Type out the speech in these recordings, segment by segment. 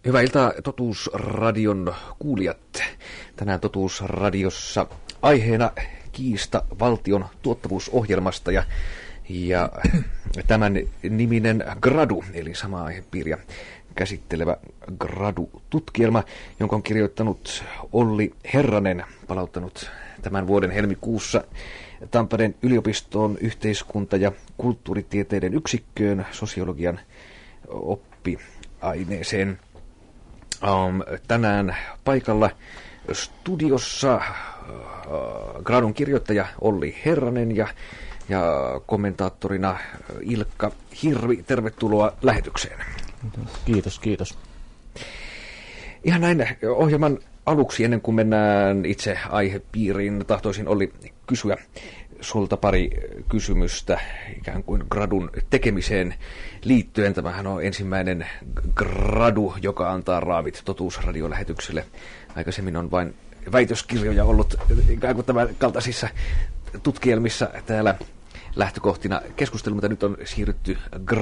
Hyvää iltaa Totuusradion kuulijat. Tänään Totuusradiossa aiheena kiista valtion tuottavuusohjelmasta ja tämän niminen Gradu, eli sama aihepiiriä käsittelevä Gradu-tutkielma, jonka on kirjoittanut Olli Herranen, palauttanut tämän vuoden helmikuussa Tampereen yliopiston yhteiskunta- ja kulttuuritieteiden yksikköön sosiologian oppiaineeseen. Tänään paikalla studiossa Gradun kirjoittaja Olli Herranen ja kommentaattorina Ilkka Hirvi. Tervetuloa lähetykseen. Kiitos. Ihan näin ohjelman aluksi, ennen kuin mennään itse aihepiiriin, tahtoisin Olli kysyä sulta pari kysymystä ikään kuin Gradun tekemiseen liittyen. Tämähän on ensimmäinen Gradu, joka antaa raavit Totuusradiolähetykselle. Aikaisemmin on vain väitöskirjoja ollut ikään kuin tämän kaltaisissa tutkielmissa täällä lähtökohtina keskustelu, mutta nyt on siirrytty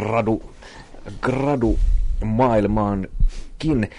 Gradu-maailmaankin.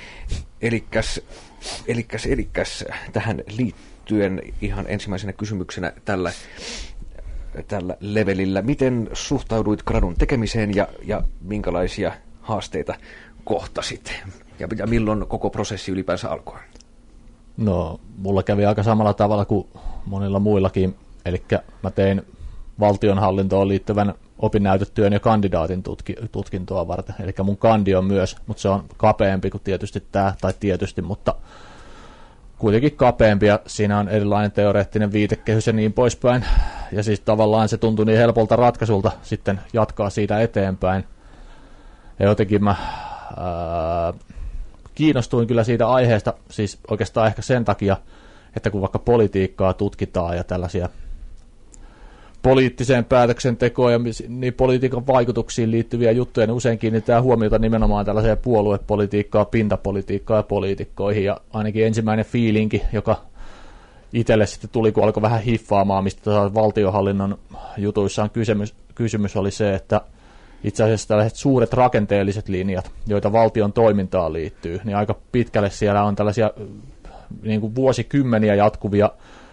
Elikkäs tähän liittyen ihan ensimmäisenä kysymyksenä tällä levelillä. Miten suhtauduit Gradun tekemiseen ja minkälaisia haasteita kohtasit? Ja milloin koko prosessi ylipäänsä alkoi? No, mulla kävi aika samalla tavalla kuin monilla muillakin. Eli mä tein valtionhallintoon liittyvän opinnäytetyön ja kandidaatin tutkintoa varten. Eli mun kandi on myös, mutta se on kapeampi kuin tietysti tämä, mutta kuitenkin kapeampi, ja siinä on erilainen teoreettinen viitekehys ja niin poispäin. Ja siis tavallaan se tuntui niin helpolta ratkaisulta sitten jatkaa siitä eteenpäin. Ja jotenkin mä kiinnostuin kyllä siitä aiheesta, siis oikeastaan ehkä sen takia, että kun vaikka politiikkaa tutkitaan ja tällaisia poliittiseen päätöksentekoon ja niin politiikan vaikutuksiin liittyviä juttuja, niin usein kiinnitetään huomiota nimenomaan tällaiseen puoluepolitiikkaan, pintapolitiikkaan ja poliitikkoihin. Ja ainakin ensimmäinen fiilinki, joka itselle sitten tuli, kun alkoi vähän hiffaamaan, mistä valtionhallinnon jutuissa on kysymys, oli se, että itse asiassa tällaiset suuret rakenteelliset linjat, joita valtion toimintaan liittyy, niin aika pitkälle siellä on tällaisia niin kuin vuosikymmeniä jatkuvia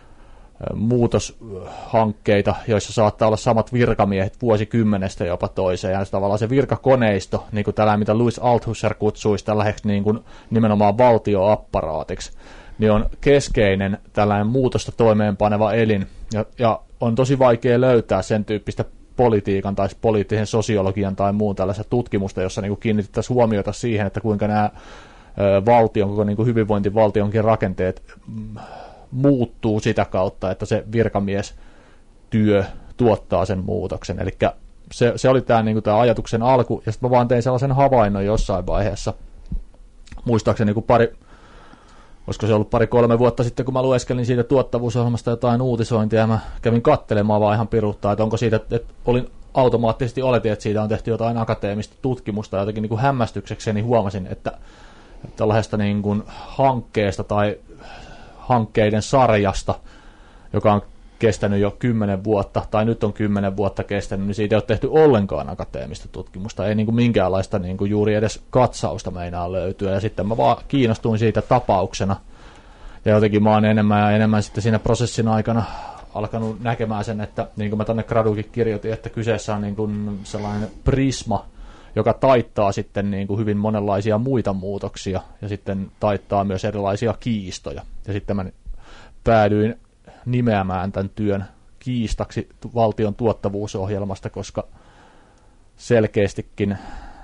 muutoshankkeita, joissa saattaa olla samat virkamiehet vuosikymmenestä jopa toiseen, ja tavallaan se virkakoneisto, niin kuin tällä, mitä Louis Althusser kutsuisi tällaiseksi niin kuin nimenomaan valtioapparaatiksi, niin on keskeinen tällainen muutosta toimeenpaneva elin, ja on tosi vaikea löytää sen tyyppistä politiikan tai poliittisen sosiologian tai muun tällaista tutkimusta, jossa niin kuin kiinnitettäisiin huomiota siihen, että kuinka nämä valtion, koko niin kuin hyvinvointivaltionkin rakenteet muuttuu sitä kautta, että se virkamiestyö tuottaa sen muutoksen. Eli se oli tämä, niin kuin tämä ajatuksen alku, ja sitten mä vaan tein sellaisen havainnon jossain vaiheessa, muistaakseni olisiko se ollut 2-3 vuotta sitten, kun mä lueskelin siitä tuottavuusohjelmasta jotain uutisointia, ja mä kävin katselemaan vaan ihan piruttaa, että onko siitä, että automaattisesti oletin, että siitä on tehty jotain akateemista tutkimusta, ja jotenkin niin kuin hämmästyksekseni huomasin, että tällaisesta niin kuin hankkeesta tai hankkeiden sarjasta, joka on kestänyt jo 10 vuotta, tai nyt on 10 vuotta kestänyt, niin siitä ei ole tehty ollenkaan akateemista tutkimusta, ei niin kuin minkäänlaista niin kuin juuri edes katsausta meinaa löytyä, ja sitten mä vaan kiinnostuin siitä tapauksena, ja jotenkin mä oon enemmän ja enemmän sitten siinä prosessin aikana alkanut näkemään sen, että niin kuin mä tänne Gradukin kirjoitin, että kyseessä on niin kuin sellainen prisma, joka taittaa sitten niin kuin hyvin monenlaisia muita muutoksia, ja sitten taittaa myös erilaisia kiistoja, ja sitten mä päädyin nimeämään tämän työn kiistaksi valtion tuottavuusohjelmasta, koska selkeästikin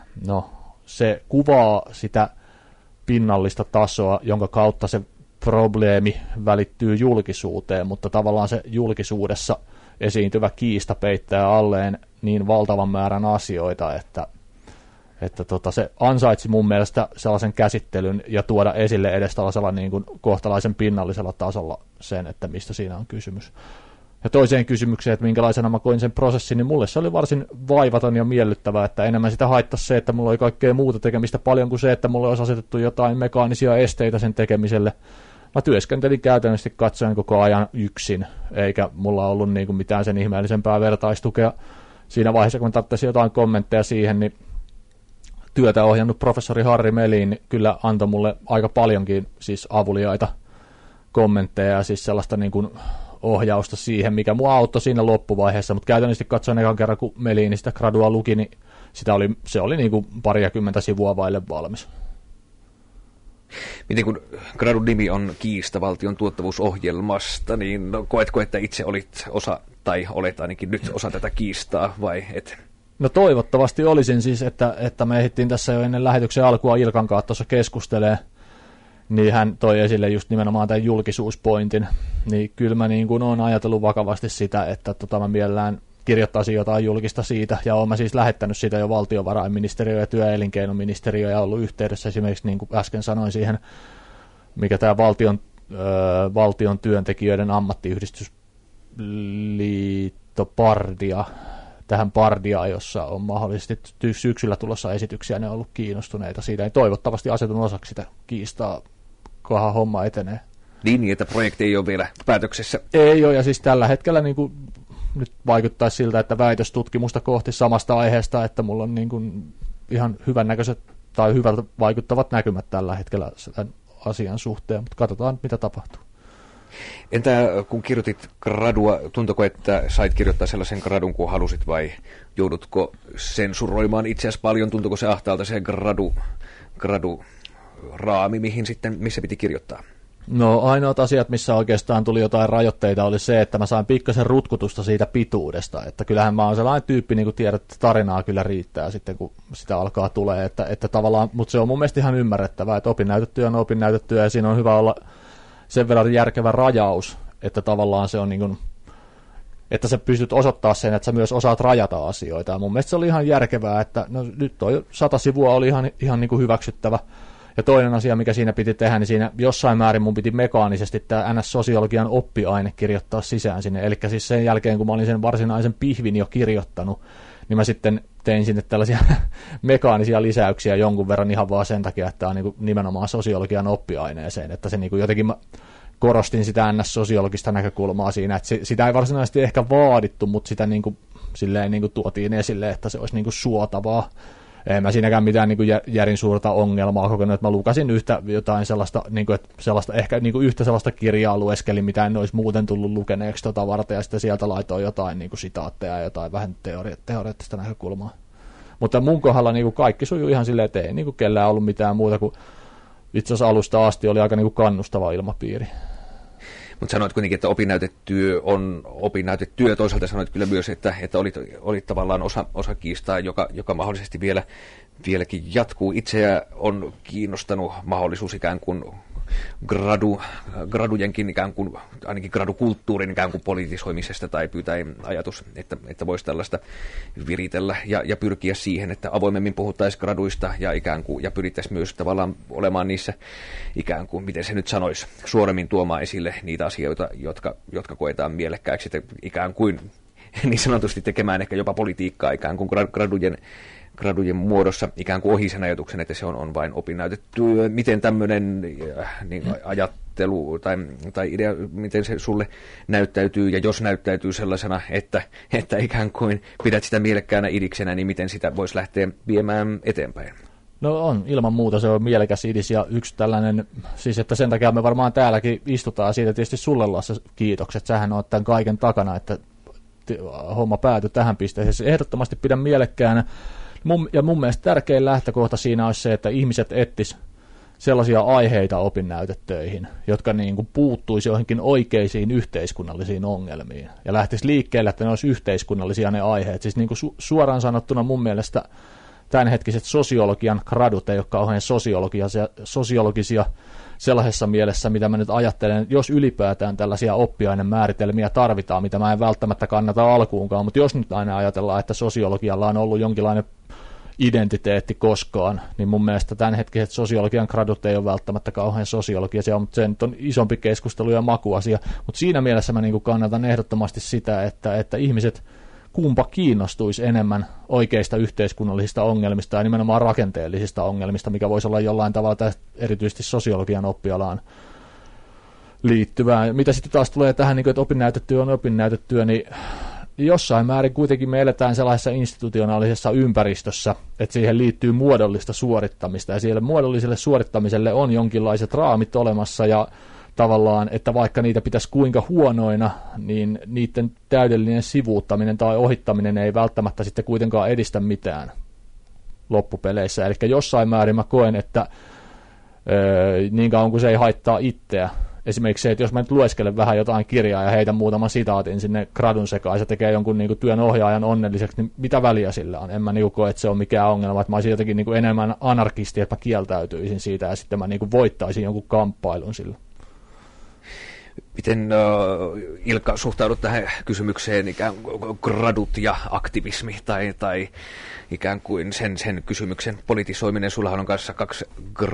se kuvaa sitä pinnallista tasoa, jonka kautta se probleemi välittyy julkisuuteen, mutta tavallaan se julkisuudessa esiintyvä kiista peittää alleen niin valtavan määrän asioita, että se ansaitsi mun mielestä sellaisen käsittelyn ja tuoda esille edes tällaisella niin kuin kohtalaisen pinnallisella tasolla sen, että mistä siinä on kysymys. Ja toiseen kysymykseen, että minkälaisena mä koin sen prosessin, niin mulle se oli varsin vaivaton ja miellyttävää, että enemmän sitä haittasi se, että mulla oli kaikkea muuta tekemistä paljon kuin se, että mulle olisi asetettu jotain mekaanisia esteitä sen tekemiselle. Mä työskentelin käytännössä katsoen koko ajan yksin, eikä mulla ollut niin kuin mitään sen ihmeellisempää vertaistukea. Siinä vaiheessa, kun mä tarvitsin jotain kommentteja siihen, niin työtä ohjannut professori Harri Melin kyllä antoi mulle aika paljonkin siis avuliaita kommentteja ja siis sellaista niin kuin ohjausta siihen, mikä mua auttoi siinä loppuvaiheessa, mutta käytännössä katsoen ekan kerran, kun Melin sitä gradua luki, niin se oli niin kuin 20 sivua vaille valmis. Miten kun gradun nimi on kiista valtion tuottavuusohjelmasta, niin koetko, että itse olit osa, tai olet ainakin nyt osa tätä kiistaa, vai et? No toivottavasti olisin siis, että me ehdittiin tässä jo ennen lähetyksen alkua Ilkan kanssa tuossa keskustelemaan, niin hän toi esille just nimenomaan tämän julkisuuspointin, niin kyllä mä niin kuin olen ajatellut vakavasti sitä, että mä mielellään kirjoittaisin jotain julkista siitä, ja olen mä siis lähettänyt sitä jo valtiovarainministeriö ja työ- ja elinkeinoministeriö, ja ollut yhteydessä esimerkiksi, niin kuin äsken sanoin, siihen, mikä tämä valtion työntekijöiden ammattiyhdistysliitto Pardia, tähän Pardiaan, jossa on mahdollisesti syksyllä tulossa esityksiä, ne on ollut kiinnostuneita siitä, niin toivottavasti asetun osaksi sitä kiistaa, kunhan homma etenee. Niin, että projekti ei ole vielä päätöksessä. Ei ole, ja siis tällä hetkellä niin kuin nyt vaikuttaisi siltä, että väitöstutkimusta kohti samasta aiheesta, että mulla on niin kuin ihan hyvännäköiset tai hyvältä vaikuttavat näkymät tällä hetkellä sen asian suhteen, mutta katsotaan, mitä tapahtuu. Entä kun kirjoitit gradua, tuntuiko, että sait kirjoittaa sellaisen gradun kuin halusit, vai joudutko sensuroimaan itseäsi paljon? Tuntuiko se ahtaalta se gradu raami, missä piti kirjoittaa? No ainoat asiat, missä oikeastaan tuli jotain rajoitteita, oli se, että mä sain pikkasen rutkutusta siitä pituudesta. Että kyllähän mä oon sellainen tyyppi, niin kuin tiedät, että tarinaa kyllä riittää sitten, kun sitä alkaa tulee. Että tavallaan, mutta se on mun mielestä ihan ymmärrettävää, että opinnäytetyö on opinnäytetyö, ja siinä on hyvä olla sen verran järkevä rajaus, että tavallaan se on niin kuin, että sä pystyt osoittaa sen, että sä myös osaat rajata asioita. Ja mun mielestä se oli ihan järkevää, että no, nyt toi 100 sivua oli ihan niin kuin hyväksyttävä. Ja toinen asia, mikä siinä piti tehdä, niin siinä jossain määrin mun piti mekaanisesti tämä NS-sosiologian oppiaine kirjoittaa sisään sinne. Eli siis sen jälkeen, kun mä olin sen varsinaisen pihvin jo kirjoittanut, niin mä sitten tein sinne tällaisia mekaanisia lisäyksiä jonkun verran ihan vaan sen takia, että tämä on niin nimenomaan sosiologian oppiaineeseen. Että se niin jotenkin mä korostin sitä NS-sosiologista näkökulmaa siinä, että sitä ei varsinaisesti ehkä vaadittu, mutta sitä silleen tuotiin esille, että se olisi suotavaa. En mä siinäkään mitään järin suurta ongelmaa kokenut, että mä lukasin jotain sellaista, ehkä yhtä sellaista kirjaa lueskelin, mitä en olisi muuten tullut lukeneeksi varten, ja sitten sieltä laitoin jotain sitaatteja ja jotain vähän teoreettista näkökulmaa. Mutta mun kohdalla kaikki sujuu ihan silleen, että ei kellään ollut mitään muuta kuin itse asiassa alusta asti oli aika kannustava ilmapiiri. Mutta sanoit kuitenkin, että opinnäytetyö on opinnäytetyö. Toisaalta sanoit kyllä myös, että olit tavallaan osa kiistaa, joka mahdollisesti vieläkin jatkuu. Itseä on kiinnostanut mahdollisuus ikään kuin gradujenkin ikään kuin, ainakin gradukulttuurin ikään kuin politisoimisesta tai pyytäen ajatus, että voisi tällaista viritellä ja pyrkiä siihen, että avoimemmin puhuttaisiin graduista ja ikään kuin, ja pyrittäisiin myös tavallaan olemaan niissä ikään kuin, miten se nyt sanoisi, suoremmin tuomaan esille niitä asioita, jotka koetaan mielekkääksi, että ikään kuin niin sanotusti tekemään ehkä jopa politiikkaa ikään kuin gradujen muodossa ikään kuin ohi sen ajatuksen, että se on vain opinnäytetyö. Miten tämmöinen ajattelu tai idea, miten se sulle näyttäytyy, ja jos näyttäytyy sellaisena, että ikään kuin pidät sitä mielekkäänä idiksenä, niin miten sitä voisi lähteä viemään eteenpäin? No on, ilman muuta se on mielekäs idis, ja yksi tällainen, siis että sen takia me varmaan täälläkin istutaan siitä tietysti sulle, Lasse, kiitokset. Sähän oot tämän kaiken takana, että homma päätyi tähän pisteeseen. Ehdottomasti pidän mielekkäänä. Ja mun mielestä tärkein lähtökohta siinä olisi se, että ihmiset etsisivät sellaisia aiheita opinnäytetöihin, jotka puuttuisi johonkin oikeisiin yhteiskunnallisiin ongelmiin. Ja lähtisi liikkeelle, että ne olisi yhteiskunnallisia ne aiheet. Siis suoraan sanottuna mun mielestä tämänhetkiset sosiologian gradut ei ole kauhean sosiologisia sellaisessa mielessä, mitä mä nyt ajattelen, jos ylipäätään tällaisia oppiainemääritelmiä tarvitaan, mitä mä en välttämättä kannata alkuunkaan, mutta jos nyt aina ajatellaan, että sosiologialla on ollut jonkinlainen identiteetti koskaan, niin mun mielestä tämänhetkiset sosiologian gradut ei ole välttämättä kauhean sosiologisia, mutta se nyt on isompi keskustelu ja makuasia, mutta siinä mielessä mä kannatan ehdottomasti sitä, että ihmiset kumpa kiinnostuisi enemmän oikeista yhteiskunnallisista ongelmista ja nimenomaan rakenteellisista ongelmista, mikä voisi olla jollain tavalla erityisesti sosiologian oppialaan liittyvää. Mitä sitten taas tulee tähän, että opinnäytetyö on opinnäytetyö, niin jossain määrin kuitenkin me eletään sellaisessa institutionaalisessa ympäristössä, että siihen liittyy muodollista suorittamista, ja siellä muodolliselle suorittamiselle on jonkinlaiset raamit olemassa, ja tavallaan, että vaikka niitä pitäisi kuinka huonoina, niin niiden täydellinen sivuuttaminen tai ohittaminen ei välttämättä sitten kuitenkaan edistä mitään loppupeleissä. Eli jossain määrin mä koen, että niin kauan kuin se ei haittaa itseä. Esimerkiksi se, että jos mä nyt lueskelen vähän jotain kirjaa ja heitän muutaman sitaatin sinne gradun sekaan ja se tekee jonkun niin kuin työn ohjaajan onnelliseksi, niin mitä väliä sillä on? En mä niin kuin koe, että se on mikään ongelma, että mä olisin jotenkin niin kuin enemmän anarkisti, että mä kieltäytyisin siitä ja sitten mä niin kuin voittaisin jonkun kamppailun sillä. Miten Ilkka suhtaudut tähän kysymykseen, ikään kuin gradut ja aktivismi tai ikään kuin sen kysymyksen politisoiminen? Sullahan on kanssa 2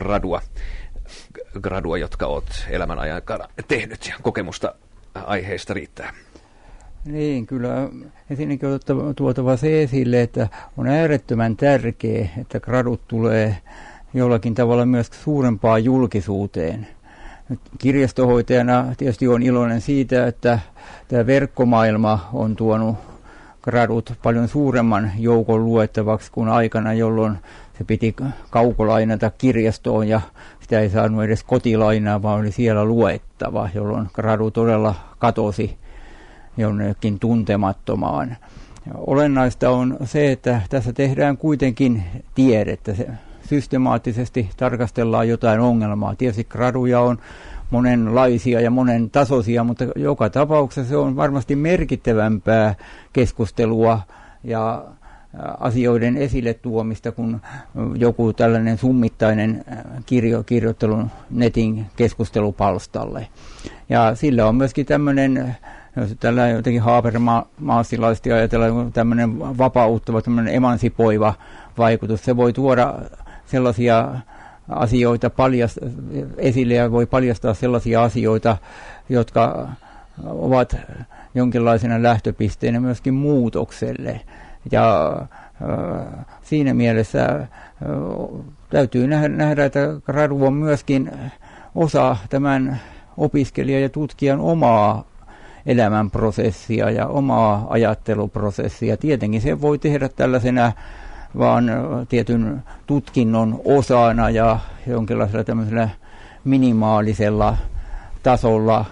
gradua, jotka olet elämän aikana tehnyt ja kokemusta aiheesta riittää. Niin, kyllä ensinnäkin on tuotava se esille, että on äärettömän tärkeää, että gradut tulee jollakin tavalla myös suurempaan julkisuuteen. Kirjastohoitajana tietysti on iloinen siitä, että tämä verkkomaailma on tuonut gradut paljon suuremman joukon luettavaksi kuin aikana, jolloin se piti kaukolainata kirjastoon ja sitä ei saanut edes kotilainaa, vaan oli siellä luettava, jolloin gradu todella katosi jonnekin tuntemattomaan. Olennaista on se, että tässä tehdään kuitenkin tiedettä. Systemaattisesti tarkastellaan jotain ongelmaa. Tietysti graduja on monenlaisia ja monen tasoisia, mutta joka tapauksessa se on varmasti merkittävämpää keskustelua ja asioiden esille tuomista kuin joku tällainen summittainen kirjoittelu netin keskustelupalstalle. Ja sillä on myöskin tämmöinen, jos tällä jotenkin habermasilaisesti ajatellaan, tämmöinen vapauttava, tämmöinen emansipoiva vaikutus. Se voi tuoda sellaisia asioita esille ja voi paljastaa sellaisia asioita, jotka ovat jonkinlaisena lähtöpisteenä myöskin muutokselle. Ja siinä mielessä täytyy nähdä, että gradu on myöskin osa tämän opiskelijan ja tutkijan omaa elämänprosessia ja omaa ajatteluprosessia. Tietenkin se voi tehdä tällaisena vaan tietyn tutkinnon osana ja jonkinlaisella tämmöisellä minimaalisella tasolla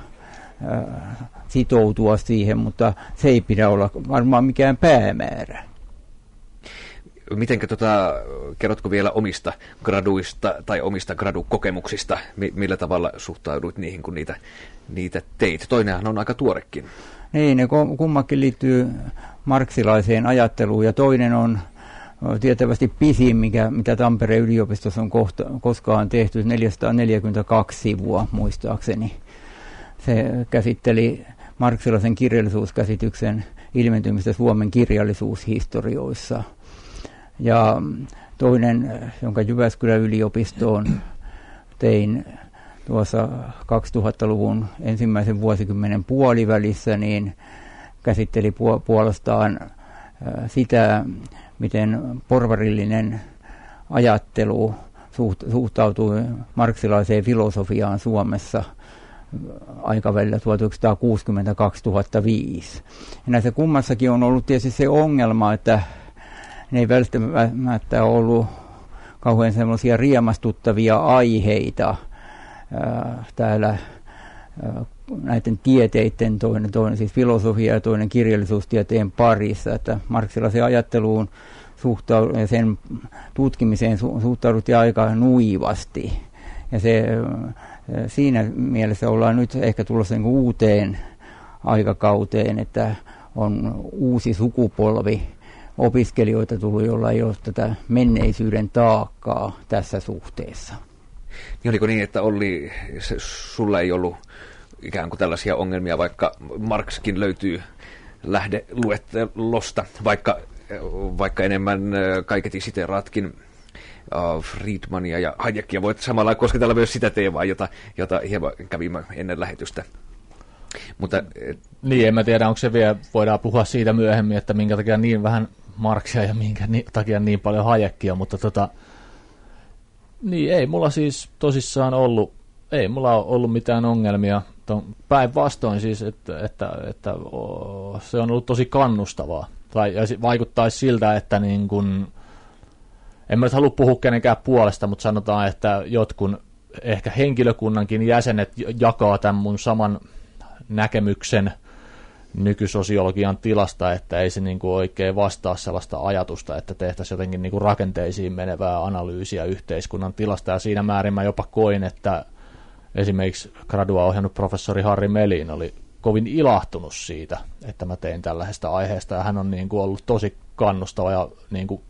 sitoutua siihen, mutta se ei pidä olla varmaan mikään päämäärä. Mitenkä kerrotko vielä omista graduista tai omista gradukokemuksista, millä tavalla suhtauduit niihin, kun niitä teit? Toinenhan on aika tuorekin. Niin, ne kummakin liittyy marxilaiseen ajatteluun ja toinen on tietävästi pisin, mitä Tampereen yliopistossa on koskaan tehty, 442 sivua muistaakseni. Se käsitteli marxilaisen kirjallisuuskäsityksen ilmentymistä Suomen kirjallisuushistorioissa. Ja toinen, jonka Jyväskylän yliopistoon tein tuossa 2000-luvun ensimmäisen vuosikymmenen puolivälissä, niin käsitteli puolestaan sitä, miten porvarillinen ajattelu suhtautui marxilaiseen filosofiaan Suomessa aikavälillä 1960-2005. Ja näissä kummassakin on ollut tietysti se ongelma, että ne ei välttämättä ollut kauhean semmoisia riemastuttavia aiheita täällä näiden tieteiden, toinen siis filosofia ja toinen kirjallisuustieteen parissa, että marxilaisen ajatteluun ja sen tutkimiseen suhtauduttiin aika nuivasti. Ja siinä mielessä ollaan nyt ehkä tulossa niin kuin uuteen aikakauteen, että on uusi sukupolvi opiskelijoita tullut, jolla ei ole tätä menneisyyden taakkaa tässä suhteessa. Niin oliko niin, että sulla ei ollut ikään kuin tällaisia ongelmia, vaikka Marxkin löytyy lähdeluettelosta, vaikka enemmän kaiketi siteeraatkin Friedmania ja Hayekia, voit samalla kosketella myös sitä teemaa, jota hieman kävimme ennen lähetystä. Mutta, niin, en mä tiedä, onko se vielä, voidaan puhua siitä myöhemmin, että minkä takia niin vähän Marxia ja minkä takia niin paljon Hayekia, mutta niin ei mulla siis tosissaan ollut mitään ongelmia Päinvastoin siis, että se on ollut tosi kannustavaa. Ja vaikuttaisi siltä, että niin kun, en mä nyt halua puhua kenenkään puolesta, mutta sanotaan, että jotkun ehkä henkilökunnankin jäsenet jakaa tämän mun saman näkemyksen nykysosiologian tilasta, että ei se niin kuin oikein vastaa sellaista ajatusta, että tehtäisiin jotenkin niin kuin rakenteisiin menevää analyysiä yhteiskunnan tilasta, ja siinä määrin mä jopa koin, että esimerkiksi gradua ohjannut professori Harri Melin oli kovin ilahtunut siitä, että mä tein tällaisesta aiheesta, ja hän on niin kuin ollut tosi kannustava ja niin kuin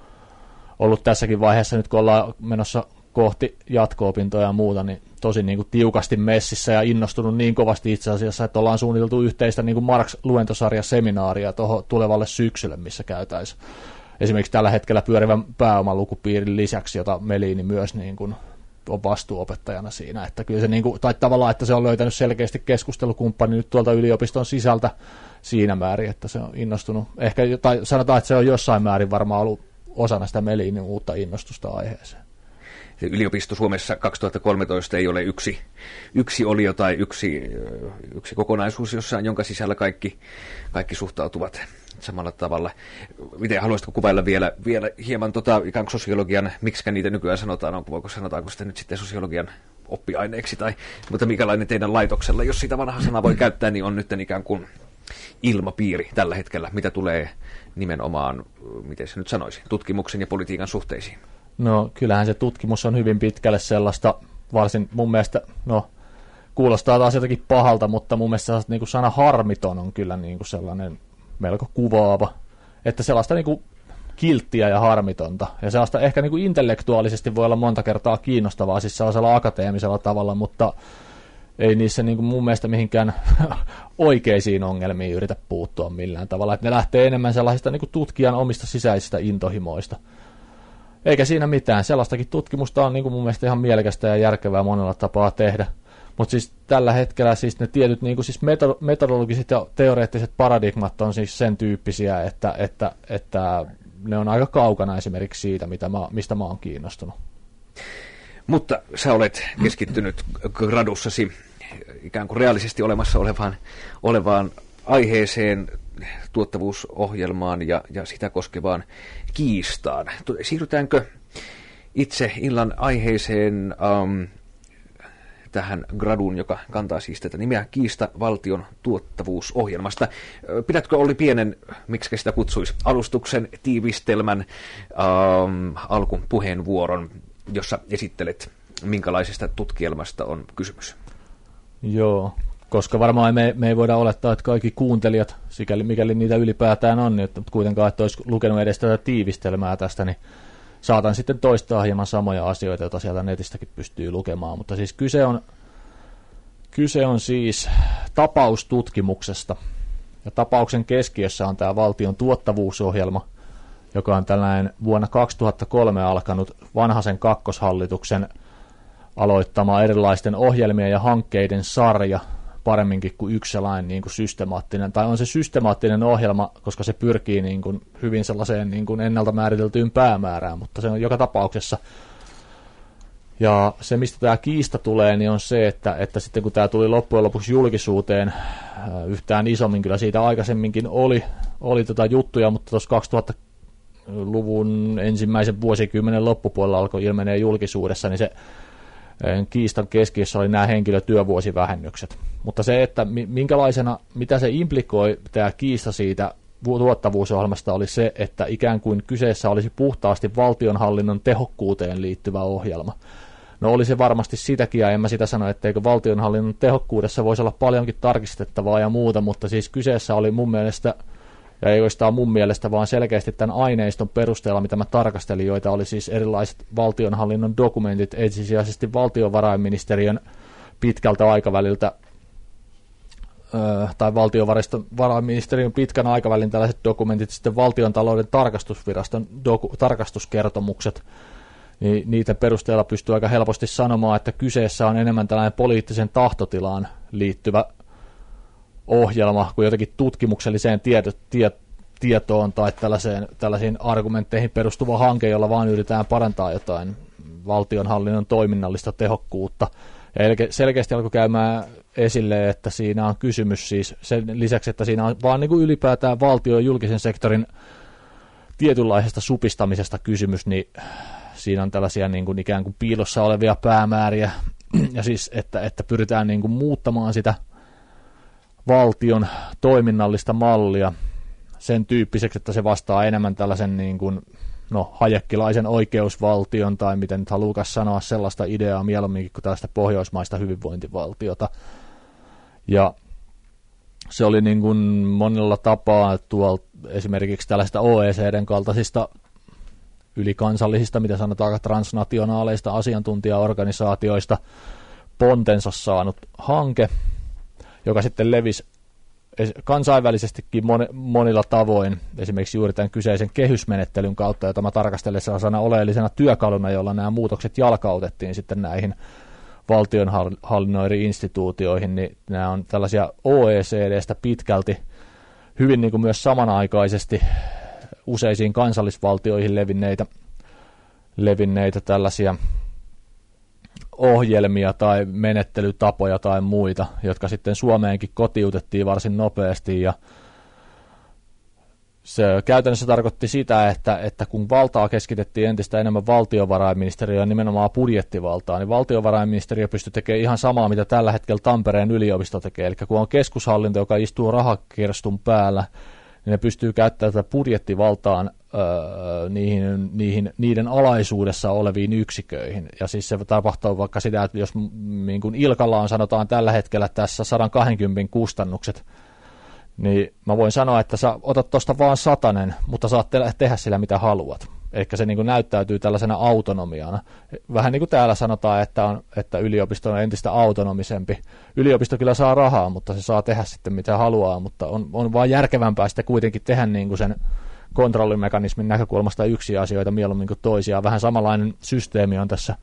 ollut tässäkin vaiheessa, nyt kun ollaan menossa kohti jatko-opintoja ja muuta, niin tosi niin kuin tiukasti messissä ja innostunut niin kovasti itse asiassa, että ollaan suunniteltu yhteistä niin kuin Marx-luentosarjaseminaaria tuohon tulevalle syksylle, missä käytäisiin esimerkiksi tällä hetkellä pyörivän pääomalukupiirin lisäksi, jota Melini myös niin kuin on vastuuopettajana siinä, että kyllä se niin kuin, tai tavallaan, että se on löytänyt selkeästi keskustelukumppani nyt tuolta yliopiston sisältä siinä määrin, että se on innostunut, ehkä, tai sanotaan, että se on jossain määrin varmaan ollut osana sitä Melinin uutta innostusta aiheeseen. Yliopisto Suomessa 2013 ei ole yksi olio tai yksi kokonaisuus jossain, jonka sisällä kaikki suhtautuvat samalla tavalla. Miten haluaisitko kuvailla vielä hieman ikään kuin sosiologian, miksikä niitä nykyään sanotaan, sanotaanko sitä nyt sitten sosiologian oppiaineeksi, mutta minkälainen teidän laitoksella, jos sitä vanhaa sanaa voi käyttää, niin on nyt ikään kuin ilmapiiri tällä hetkellä, mitä tulee nimenomaan, miten se nyt sanoisi, tutkimuksen ja politiikan suhteisiin? No kyllähän se tutkimus on hyvin pitkälle sellaista, varsin mun mielestä, kuulostaa taas jotenkin pahalta, mutta mun mielestä niin kuin sana harmiton on kyllä niin kuin sellainen melko kuvaava, että sellaista niin kuin kilttiä ja harmitonta, ja sellaista ehkä niin kuin intellektuaalisesti voi olla monta kertaa kiinnostavaa, siis sellaisella akateemisella tavalla, mutta ei niissä niin kuin mun mielestä mihinkään oikeisiin ongelmiin yritä puuttua millään tavalla, että ne lähtee enemmän sellaisista niin kuin tutkijan omista sisäisistä intohimoista. Eikä siinä mitään. Sellaistakin tutkimusta on niin kuin mun mielestä ihan mielekästä ja järkevää monella tapaa tehdä. Mutta siis tällä hetkellä siis ne tietyt niin kuin siis metodologiset ja teoreettiset paradigmat on siis sen tyyppisiä, että ne on aika kaukana esimerkiksi siitä, mistä mä oon kiinnostunut. Mutta sä olet keskittynyt gradussasi ikään kuin reaalisesti olemassa olevaan aiheeseen, tuottavuusohjelmaan ja sitä koskevaan kiistaan. Siirrytäänkö itse illan aiheeseen tähän graduun, joka kantaa siis tätä nimeä kiista valtion tuottavuusohjelmasta. Pidätkö Olli pienen, miksi sitä kutsuisi, alustuksen, tiivistelmän, alkun puheenvuoron, jossa esittelet, minkälaisesta tutkielmasta on kysymys? Joo, koska varmaan me ei voida olettaa, että kaikki kuuntelijat, mikäli niitä ylipäätään on, niin että kuitenkaan, että olisi lukenut edes tätä tiivistelmää tästä, niin saatan sitten toistaa hieman samoja asioita, joita sieltä netistäkin pystyy lukemaan, mutta siis kyse on siis tapaustutkimuksesta, ja tapauksen keskiössä on tämä valtion tuottavuusohjelma, joka on tällainen vuonna 2003 alkanut Vanhasen kakkoshallituksen aloittama erilaisten ohjelmien ja hankkeiden sarja, paremminkin kuin yksi sellainen niin kuin systemaattinen, tai on se systemaattinen ohjelma, koska se pyrkii niin kuin hyvin sellaiseen niin kuin ennalta määriteltyyn päämäärään, mutta se on joka tapauksessa. Ja se, mistä tämä kiista tulee, niin on se, että sitten kun tämä tuli loppujen lopuksi julkisuuteen yhtään isommin, kyllä siitä aikaisemminkin oli juttuja, mutta tuossa 2000-luvun ensimmäisen vuosikymmenen loppupuolella alkoi ilmenee julkisuudessa, niin se kiistan keskiössä oli nämä henkilötyövuosivähennykset. Mutta se, että mitä se implikoi, tämä kiista siitä tuottavuusohjelmasta oli se, että ikään kuin kyseessä olisi puhtaasti valtionhallinnon tehokkuuteen liittyvä ohjelma. No oli se varmasti sitäkin, ja en mä sitä sano, etteikö valtionhallinnon tehokkuudessa voisi olla paljonkin tarkistettavaa ja muuta, mutta siis kyseessä oli mun mielestä, ja ei oikeastaan mun mielestä, vaan selkeästi tämän aineiston perusteella, mitä mä tarkastelin, joita oli siis erilaiset valtionhallinnon dokumentit, ensisijaisesti valtiovarainministeriön pitkältä aikaväliltä, tai valtiovarainministeriön pitkän aikavälin tällaiset dokumentit, sitten valtiontalouden tarkastusviraston tarkastuskertomukset, niin niiden perusteella pystyy aika helposti sanomaan, että kyseessä on enemmän tällainen poliittisen tahtotilaan liittyvä ohjelma kuin jotenkin tutkimukselliseen tietoon tai tällaisiin argumentteihin perustuva hanke, jolla vaan yritetään parantaa jotain valtionhallinnon toiminnallista tehokkuutta. Ja selkeästi alkoi käymään esille, että siinä on kysymys siis sen lisäksi, että siinä on vaan niin kuin ylipäätään valtion ja julkisen sektorin tietynlaisesta supistamisesta kysymys, niin siinä on tällaisia niin kuin ikään kuin piilossa olevia päämääriä, ja siis, että pyritään niin kuin muuttamaan sitä valtion toiminnallista mallia sen tyyppiseksi, että se vastaa enemmän tällaisen niin kuin, hayekkilaisen oikeusvaltion, tai miten nyt haluukaan sanoa sellaista ideaa mieluumminkin kuin tällaista pohjoismaista hyvinvointivaltiota. Ja se oli niin kuin monella tapaa tuolta esimerkiksi tällaista OECDn kaltaisista ylikansallisista, mitä sanotaan, transnationaaleista asiantuntijaorganisaatioista pontensa saanut hanke, joka sitten levisi kansainvälisestikin monilla tavoin, esimerkiksi juuri tämän kyseisen kehysmenettelyn kautta, jota mä tarkastelen sellaisena oleellisena työkaluna, jolla nämä muutokset jalkautettiin sitten näihin valtionhallinnoiriin instituutioihin, niin nämä on tällaisia OECDstä pitkälti hyvin niin kuin myös samanaikaisesti useisiin kansallisvaltioihin levinneitä tällaisia ohjelmia tai menettelytapoja tai muita, jotka sitten Suomeenkin kotiutettiin varsin nopeasti, ja se käytännössä tarkoitti sitä, että kun valtaa keskitettiin entistä enemmän valtiovarainministeriöön, nimenomaan budjettivaltaa, niin valtiovarainministeriö pystyi tekemään ihan samaa, mitä tällä hetkellä Tampereen yliopisto tekee, eli kun on keskushallinto, joka istuu rahakirstun päällä, niin ne pystyy käyttämään tätä budjettivaltaan niiden alaisuudessa oleviin yksiköihin. Ja siis se tapahtuu vaikka sitä, että jos niin kuin Ilkalla on sanotaan tällä hetkellä tässä 120 kustannukset, niin mä voin sanoa, että sä otat tuosta vaan 100, mutta saat tehdä sillä mitä haluat. Eli se niin kuin näyttäytyy tällaisena autonomiana. Vähän niin kuin täällä sanotaan, että yliopisto on entistä autonomisempi. Yliopisto kyllä saa rahaa, mutta se saa tehdä sitten mitä haluaa, mutta on vaan järkevämpää sitten kuitenkin tehdä niin kuin sen kontrollimekanismin näkökulmasta yksi asioita mieluummin kuin toisia. Vähän samanlainen systeemi on tässä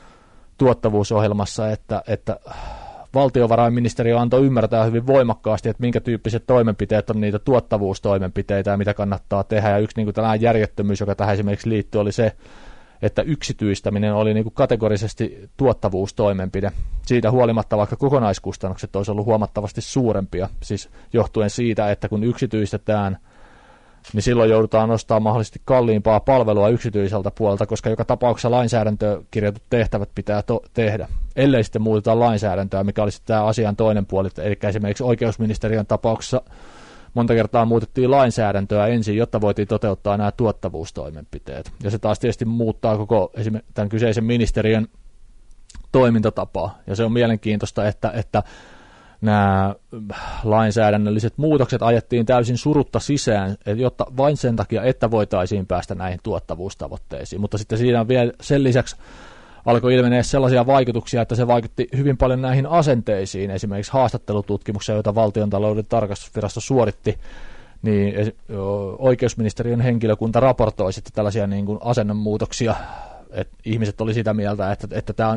tuottavuusohjelmassa, että valtiovarainministeriö antoi ymmärtää hyvin voimakkaasti, että minkä tyyppiset toimenpiteet on niitä tuottavuustoimenpiteitä ja mitä kannattaa tehdä. Ja yksi niin kuin tällainen järjettömyys, joka tähän esimerkiksi liittyy, oli se, että yksityistäminen oli niin kuin kategorisesti tuottavuustoimenpide. Siitä huolimatta, vaikka kokonaiskustannukset olisi ollut huomattavasti suurempia, siis johtuen siitä, että kun yksityistetään, niin silloin joudutaan nostamaan mahdollisesti kalliimpaa palvelua yksityiseltä puolelta, koska joka tapauksessa lainsäädäntöön kirjatut tehtävät pitää tehdä, ellei sitten muuteta lainsäädäntöä, mikä olisi tämä asian toinen puoli. Eli esimerkiksi oikeusministeriön tapauksessa monta kertaa muutettiin lainsäädäntöä ensin, jotta voitiin toteuttaa nämä tuottavuustoimenpiteet. Ja se taas tietysti muuttaa koko tämän kyseisen ministeriön toimintatapaa. Ja se on mielenkiintoista, että nämä lainsäädännölliset muutokset ajettiin täysin surutta sisään, jotta vain sen takia, että voitaisiin päästä näihin tuottavuustavoitteisiin. Mutta sitten siinä on vielä sen lisäksi alkoi ilmenee sellaisia vaikutuksia, että se vaikutti hyvin paljon näihin asenteisiin. Esimerkiksi haastattelututkimuksia, joita Valtiontalouden tarkastusvirasto suoritti, niin oikeusministeriön henkilökunta raportoi sitten tällaisia niin kuin asennemuutoksia, että ihmiset oli sitä mieltä, että tämä on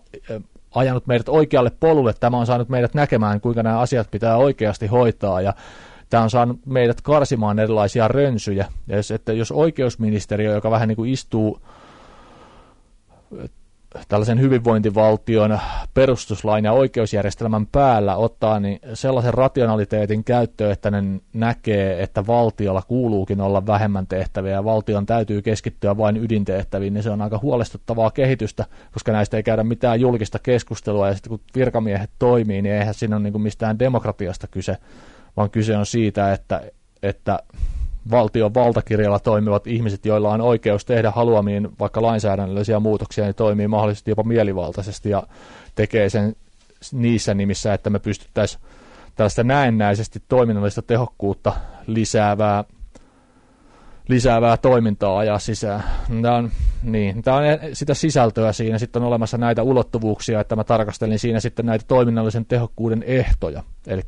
ajanut meidät oikealle polulle, tämä on saanut meidät näkemään, kuinka nämä asiat pitää oikeasti hoitaa, ja tämä on saanut meidät karsimaan erilaisia rönsyjä. Ja jos oikeusministeriö, joka vähän niin kuin istuu tällaisen hyvinvointivaltion perustuslain ja oikeusjärjestelmän päällä, ottaa niin sellaisen rationaliteetin käyttöön, että ne näkee, että valtiolla kuuluukin olla vähemmän tehtäviä ja valtion täytyy keskittyä vain ydintehtäviin, niin se on aika huolestuttavaa kehitystä, koska näistä ei käydä mitään julkista keskustelua, ja sitten kun virkamiehet toimii, niin eihän siinä ole niin kuin mistään demokratiasta kyse, vaan kyse on siitä, että valtion valtakirjalla toimivat ihmiset, joilla on oikeus tehdä haluamiin vaikka lainsäädännöllisiä muutoksia, niin toimii mahdollisesti jopa mielivaltaisesti ja tekee sen niissä nimissä, että me pystyttäisiin tällaista näennäisesti toiminnallista tehokkuutta lisäävää toimintaa ajaa sisään. Tämä on sitä sisältöä siinä. Sitten on olemassa näitä ulottuvuuksia, että mä tarkastelin siinä sitten näitä toiminnallisen tehokkuuden ehtoja, eli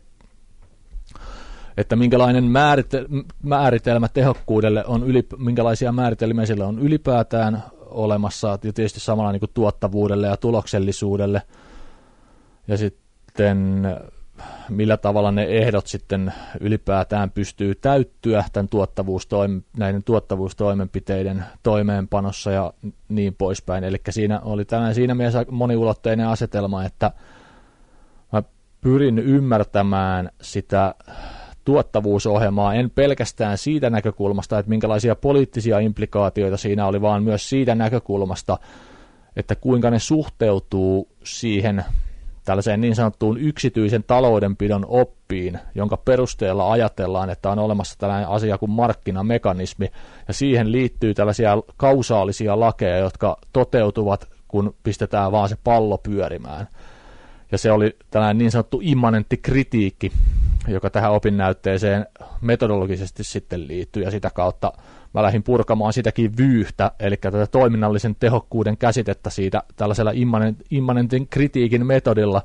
että minkälainen määritelmä tehokkuudelle on, minkälaisia määritelmiä sillä on ylipäätään olemassa, ja tietysti samalla niin kuin tuottavuudelle ja tuloksellisuudelle. Ja sitten millä tavalla ne ehdot sitten ylipäätään pystyy täyttyä tämän näiden tuottavuustoimenpiteiden toimeenpanossa ja niin poispäin. Eli siinä oli siinä mielessä moniulotteinen asetelma, että mä pyrin ymmärtämään sitä tuottavuusohjelmaa en pelkästään siitä näkökulmasta, että minkälaisia poliittisia implikaatioita siinä oli, vaan myös siitä näkökulmasta, että kuinka ne suhteutuu siihen tällaiseen niin sanottuun yksityisen taloudenpidon oppiin, jonka perusteella ajatellaan, että on olemassa tällainen asia kuin markkinamekanismi, ja siihen liittyy tällaisia kausaalisia lakeja, jotka toteutuvat, kun pistetään vaan se pallo pyörimään. Ja se oli tällainen niin sanottu immanentti kritiikki, joka tähän opinnäytteeseen metodologisesti sitten liittyy, ja sitä kautta mä lähdin purkamaan sitäkin vyyhtä, eli tätä toiminnallisen tehokkuuden käsitettä siitä tällaisella immanentin kritiikin metodilla,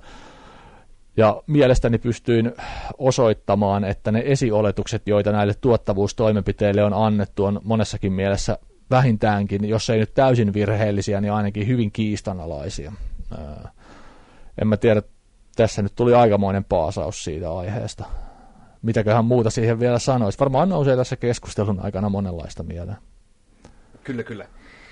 ja mielestäni pystyin osoittamaan, että ne esioletukset, joita näille tuottavuustoimenpiteille on annettu, on monessakin mielessä vähintäänkin, jos ei nyt täysin virheellisiä, niin ainakin hyvin kiistanalaisia. En mä tiedä, tässä nyt tuli aikamoinen paasaus siitä aiheesta. Mitäköhän muuta siihen vielä sanoisi? Varmaan nousee tässä keskustelun aikana monenlaista mieleen. Kyllä.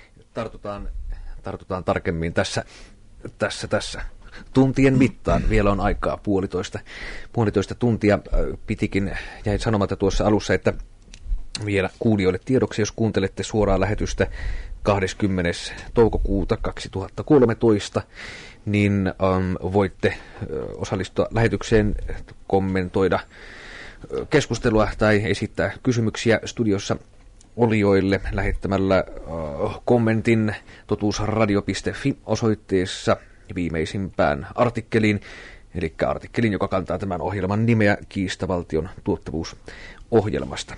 Tartutaan tarkemmin tässä. Tuntien mittaan vielä on aikaa puolitoista tuntia. Jäi sanomatta tuossa alussa, että vielä kuulijoille tiedoksi, jos kuuntelette suoraa lähetystä 20. toukokuuta 2013, niin voitte osallistua lähetykseen, kommentoida keskustelua tai esittää kysymyksiä studiossa olijoille lähettämällä kommentin totuusradio.fi osoitteessa viimeisimpään artikkeliin, eli artikkelin, joka kantaa tämän ohjelman nimeä Kiistavaltion tuottavuusohjelmasta.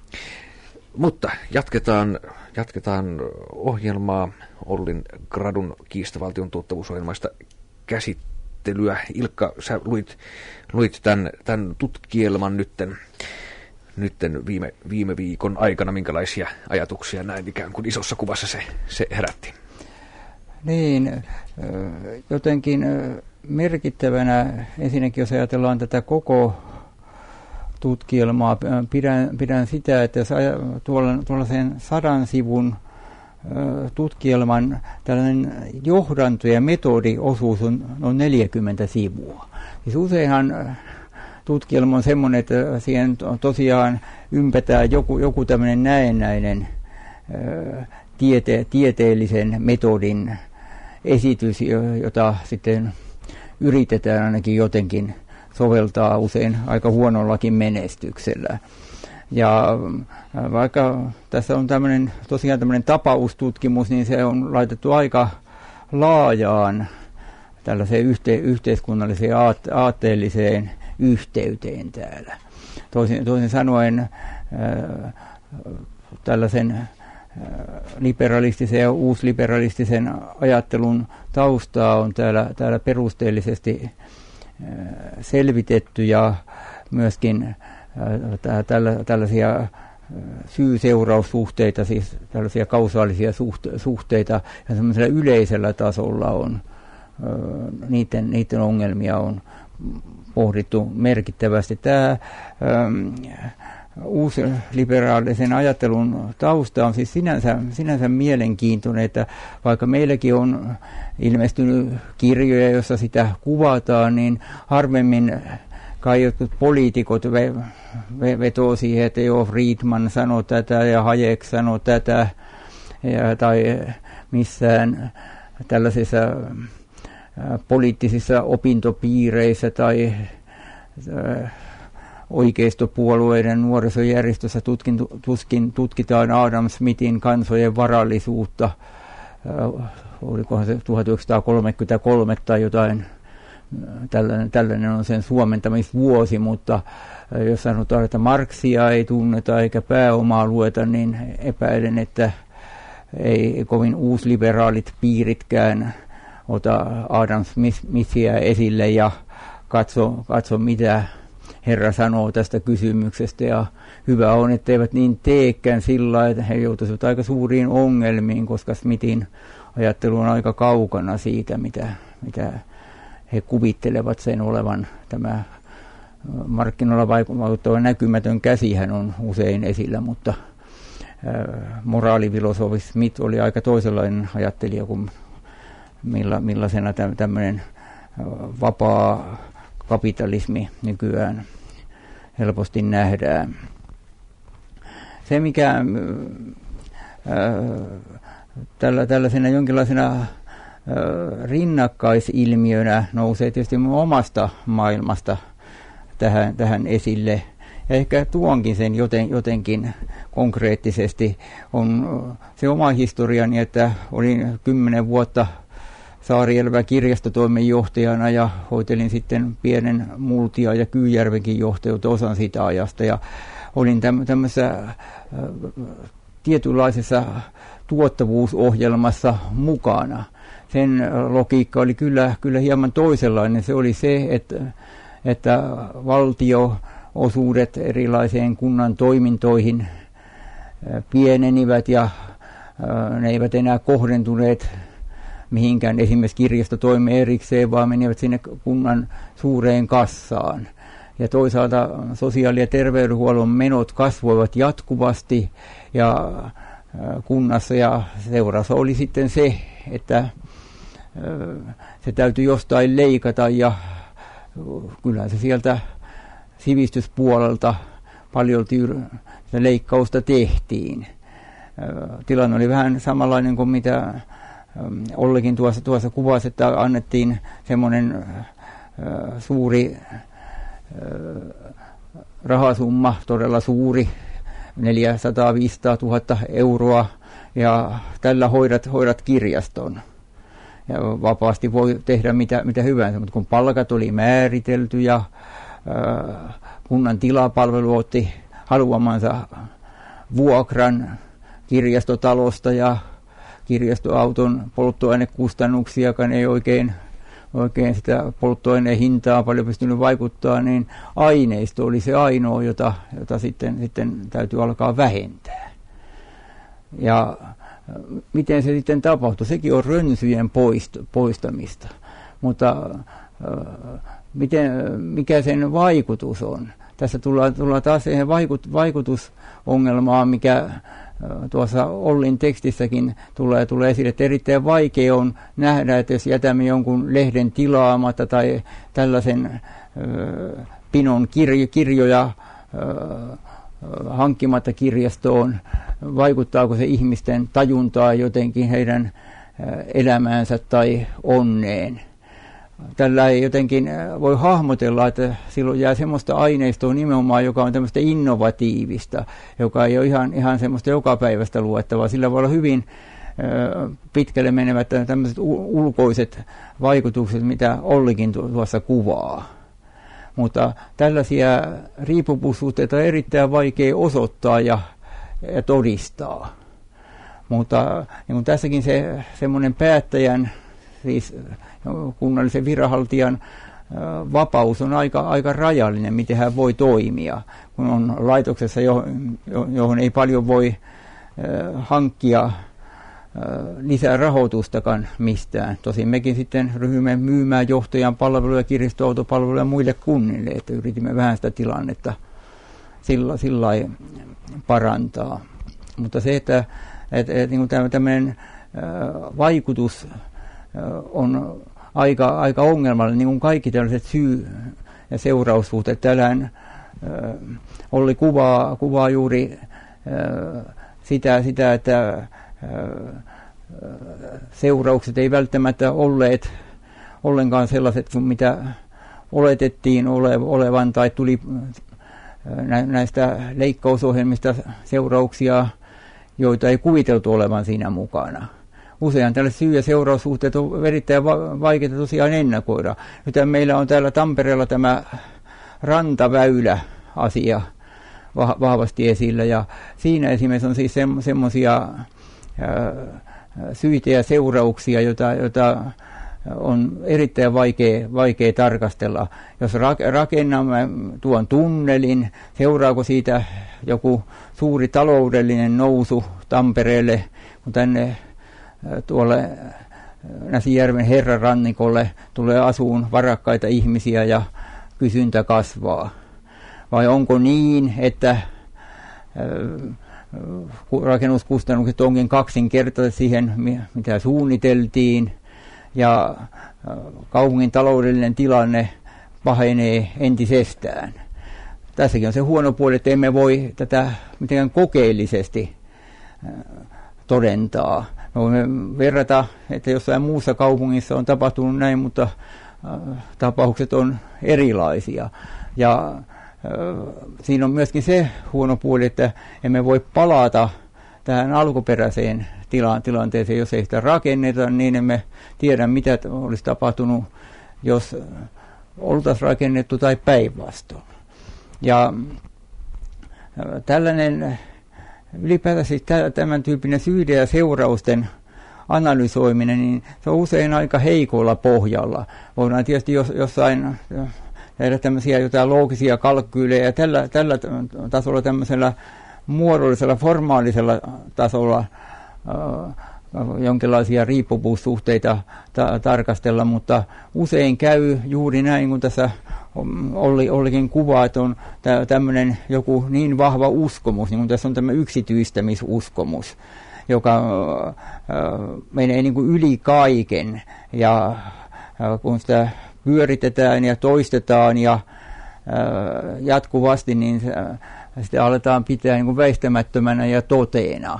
Mutta jatketaan ohjelmaa Ollin Gradun Kiistavaltion tuottavuusohjelmasta käsittelyä. Ilkka, sä luit tämän tutkielman nytten viime viikon aikana. Minkälaisia ajatuksia näin ikään kuin isossa kuvassa se herätti? Niin, jotenkin merkittävänä ensinnäkin, jos ajatellaan tätä koko tutkielmaa, pidän sitä, että jos tuollaisen 100 sivun tutkielman tällainen johdanto- ja metodiosuus on 40 sivua. Siis useinhan tutkielma on semmoinen, että siihen tosiaan ympätään joku tämmöinen näennäinen tieteellisen metodin esitys, jota sitten yritetään ainakin jotenkin soveltaa usein aika huonollakin menestyksellä. Ja vaikka tässä on tosiaan tämmöinen tapaustutkimus, niin se on laitettu aika laajaan tällaiseen yhteiskunnalliseen aatteelliseen yhteyteen täällä. Toisin sanoen tällaisen liberalistisen ja uusliberalistisen ajattelun taustaa on täällä perusteellisesti selvitetty ja myöskin tällaisia syy-seuraussuhteita, siis tällaisia kausaalisia suhteita ja semmoisella yleisellä tasolla on niiden ongelmia on pohdittu merkittävästi. Tämä uusliberaalisen ajattelun tausta on siis sinänsä mielenkiintoinen, että vaikka meilläkin on ilmestynyt kirjoja, joissa sitä kuvataan, niin harvemmin kai jotkut poliitikot vetoo siihen, että joo, Friedman sanoi tätä ja Hayek sanoi tätä, tai missään tällaisissa poliittisissa opintopiireissä tai oikeistopuolueiden nuorisojärjestössä tutkitaan Adam Smithin kansojen varallisuutta, olikohan se 1933 tai jotain, tällainen on sen suomentamisvuosi, mutta jos sanotaan, että Marxia ei tunneta eikä pääomaa lueta, niin epäilen, että ei kovin uusliberaalit piiritkään ota Adam Smithia esille ja katso mitä Herra sanoo tästä kysymyksestä, ja hyvä on, etteivät niin teekään sillä, että he joutuisivat aika suuriin ongelmiin, koska Smithin ajattelu on aika kaukana siitä, mitä he kuvittelevat sen olevan tämä markkinoilla vaikuttava näkymätön käsihän on usein esillä, mutta moraalifilosofi Smith oli aika toisenlainen ajattelija kuin millaisena tämmöinen vapaa kapitalismi nykyään helposti nähdään. Se, mikä tällaisena jonkinlaisena rinnakkaisilmiönä nousee tietysti omasta maailmasta tähän esille, ja ehkä tuonkin sen jotenkin konkreettisesti, on se oma historiani, että olin 10 vuotta Saarijärvä kirjastotoimenjohtajana ja hoitelin sitten pienen Multia ja Kyyjärvenkin johtajuutta osan siitä ajasta, ja olin tämmöisessä tietynlaisessa tuottavuusohjelmassa mukana. Sen logiikka oli kyllä hieman toisenlainen. Se oli se, että valtio-osuudet erilaiseen kunnan toimintoihin pienenivät ja ne eivät enää kohdentuneet mihinkään esimerkiksi kirjastotoimeen erikseen, vaan menivät sinne kunnan suureen kassaan. Ja toisaalta sosiaali- ja terveydenhuollon menot kasvoivat jatkuvasti ja kunnassa, ja seuraus oli sitten se, että se täytyy jostain leikata, ja kyllä se sieltä sivistyspuolelta paljolti leikkausta tehtiin. Tilanne oli vähän samanlainen kuin mitä Ollekin tuossa kuvasi, että annettiin semmoinen suuri rahasumma, todella suuri, 400-500 000 euroa, ja tällä hoidat kirjaston. Ja vapaasti voi tehdä mitä hyvänsä, mutta kun palkat oli määritelty ja kunnan tilapalvelu otti haluamansa vuokran kirjastotalosta ja kirjastoauton polttoainekustannuksiakaan ei oikein sitä polttoaineen hintaa paljon pystynyt vaikuttaa, niin aineisto oli se ainoa, jota sitten täytyy alkaa vähentää. Ja miten se sitten tapahtui? Sekin on rönsyjen poistamista. Mutta mikä sen vaikutus on? Tässä tullaan taas siihen vaikutusongelmaan, mikä tuossa Ollin tekstissäkin tulee esille, että erittäin vaikea on nähdä, että jos jätämme jonkun lehden tilaamatta tai tällaisen pinon kirjoja hankkimatta kirjastoon, vaikuttaako se ihmisten tajuntaa jotenkin heidän elämäänsä tai onneen. Tällä ei jotenkin voi hahmotella, että silloin jää semmoista aineistoa nimenomaan, joka on tämmöistä innovatiivista, joka ei ole ihan semmoista jokapäiväistä luettavaa. Sillä voi olla hyvin pitkälle menevät tämmöiset ulkoiset vaikutukset, mitä Ollikin tuossa kuvaa. Mutta tällaisia riippuvuussuhteita on erittäin vaikea osoittaa ja todistaa. Mutta niin kuin tässäkin se semmoinen päättäjän, siis kunnallisen viranhaltijan vapaus on aika rajallinen, miten hän voi toimia, kun on laitoksessa, johon ei paljon voi hankkia lisää rahoitustakaan mistään. Tosin mekin sitten ryhdymme myymään johtajan palveluja, kirjastoautopalveluja muille kunnille, että yritimme vähän sitä tilannetta sillä parantaa. Mutta se, että niin tämmöinen vaikutus on aika ongelmallinen, niin kuin kaikki tällaiset syy- ja seuraussuhteet. Tällään Olli kuvaa juuri sitä, että seuraukset ei välttämättä olleet ollenkaan sellaiset kuin mitä oletettiin olevan, tai tuli näistä leikkausohjelmista seurauksia, joita ei kuviteltu olevan siinä mukana. Usein tällaiset syy- ja seuraussuhteet on erittäin vaikeita tosiaan ennakoida. Nyt meillä on täällä Tampereella tämä rantaväylä-asia vahvasti esillä, ja siinä esimerkiksi on siis semmoisia syitä ja seurauksia, joita on erittäin vaikea tarkastella. Jos rakennamme tuon tunnelin, seuraako siitä joku suuri taloudellinen nousu Tampereelle, kun tänne tuolle Näsijärven herrarannikolle tulee asuun varakkaita ihmisiä ja kysyntä kasvaa. Vai onko niin, että rakennuskustannukset onkin kaksinkertaiset siihen, mitä suunniteltiin, ja kaupungin taloudellinen tilanne pahenee entisestään. Tässäkin on se huono puoli, että emme voi tätä mitenkään kokeellisesti todentaa. Me voimme verrata, että jossain muussa kaupungissa on tapahtunut näin, mutta tapaukset on erilaisia. Ja siinä on myöskin se huono puoli, että emme voi palata tähän alkuperäiseen tilanteeseen, jos ei sitä rakenneta, niin emme tiedä, mitä olisi tapahtunut, jos oltaisiin rakennettu tai päinvastoin. Ja tällainen ylipäätään siis tämän tyyppinen syiden ja seurausten analysoiminen, niin se on usein aika heikolla pohjalla. Voidaan tietysti jossain tehdä tämmöisiä jotain loogisia kalkkyylejä, ja tällä tasolla, tämmöisellä muodollisella, formaalisella tasolla jonkinlaisia riippuvuussuhteita tarkastella, mutta usein käy juuri näin, kun tässä Ollikin kuvaa, että on tämmöinen joku niin vahva uskomus, niin kun tässä on tämmöinen yksityistämisuskomus, joka menee niin kuin yli kaiken, ja kun sitä pyöritetään ja toistetaan ja jatkuvasti, niin sitä aletaan pitää niin kuin väistämättömänä ja toteena.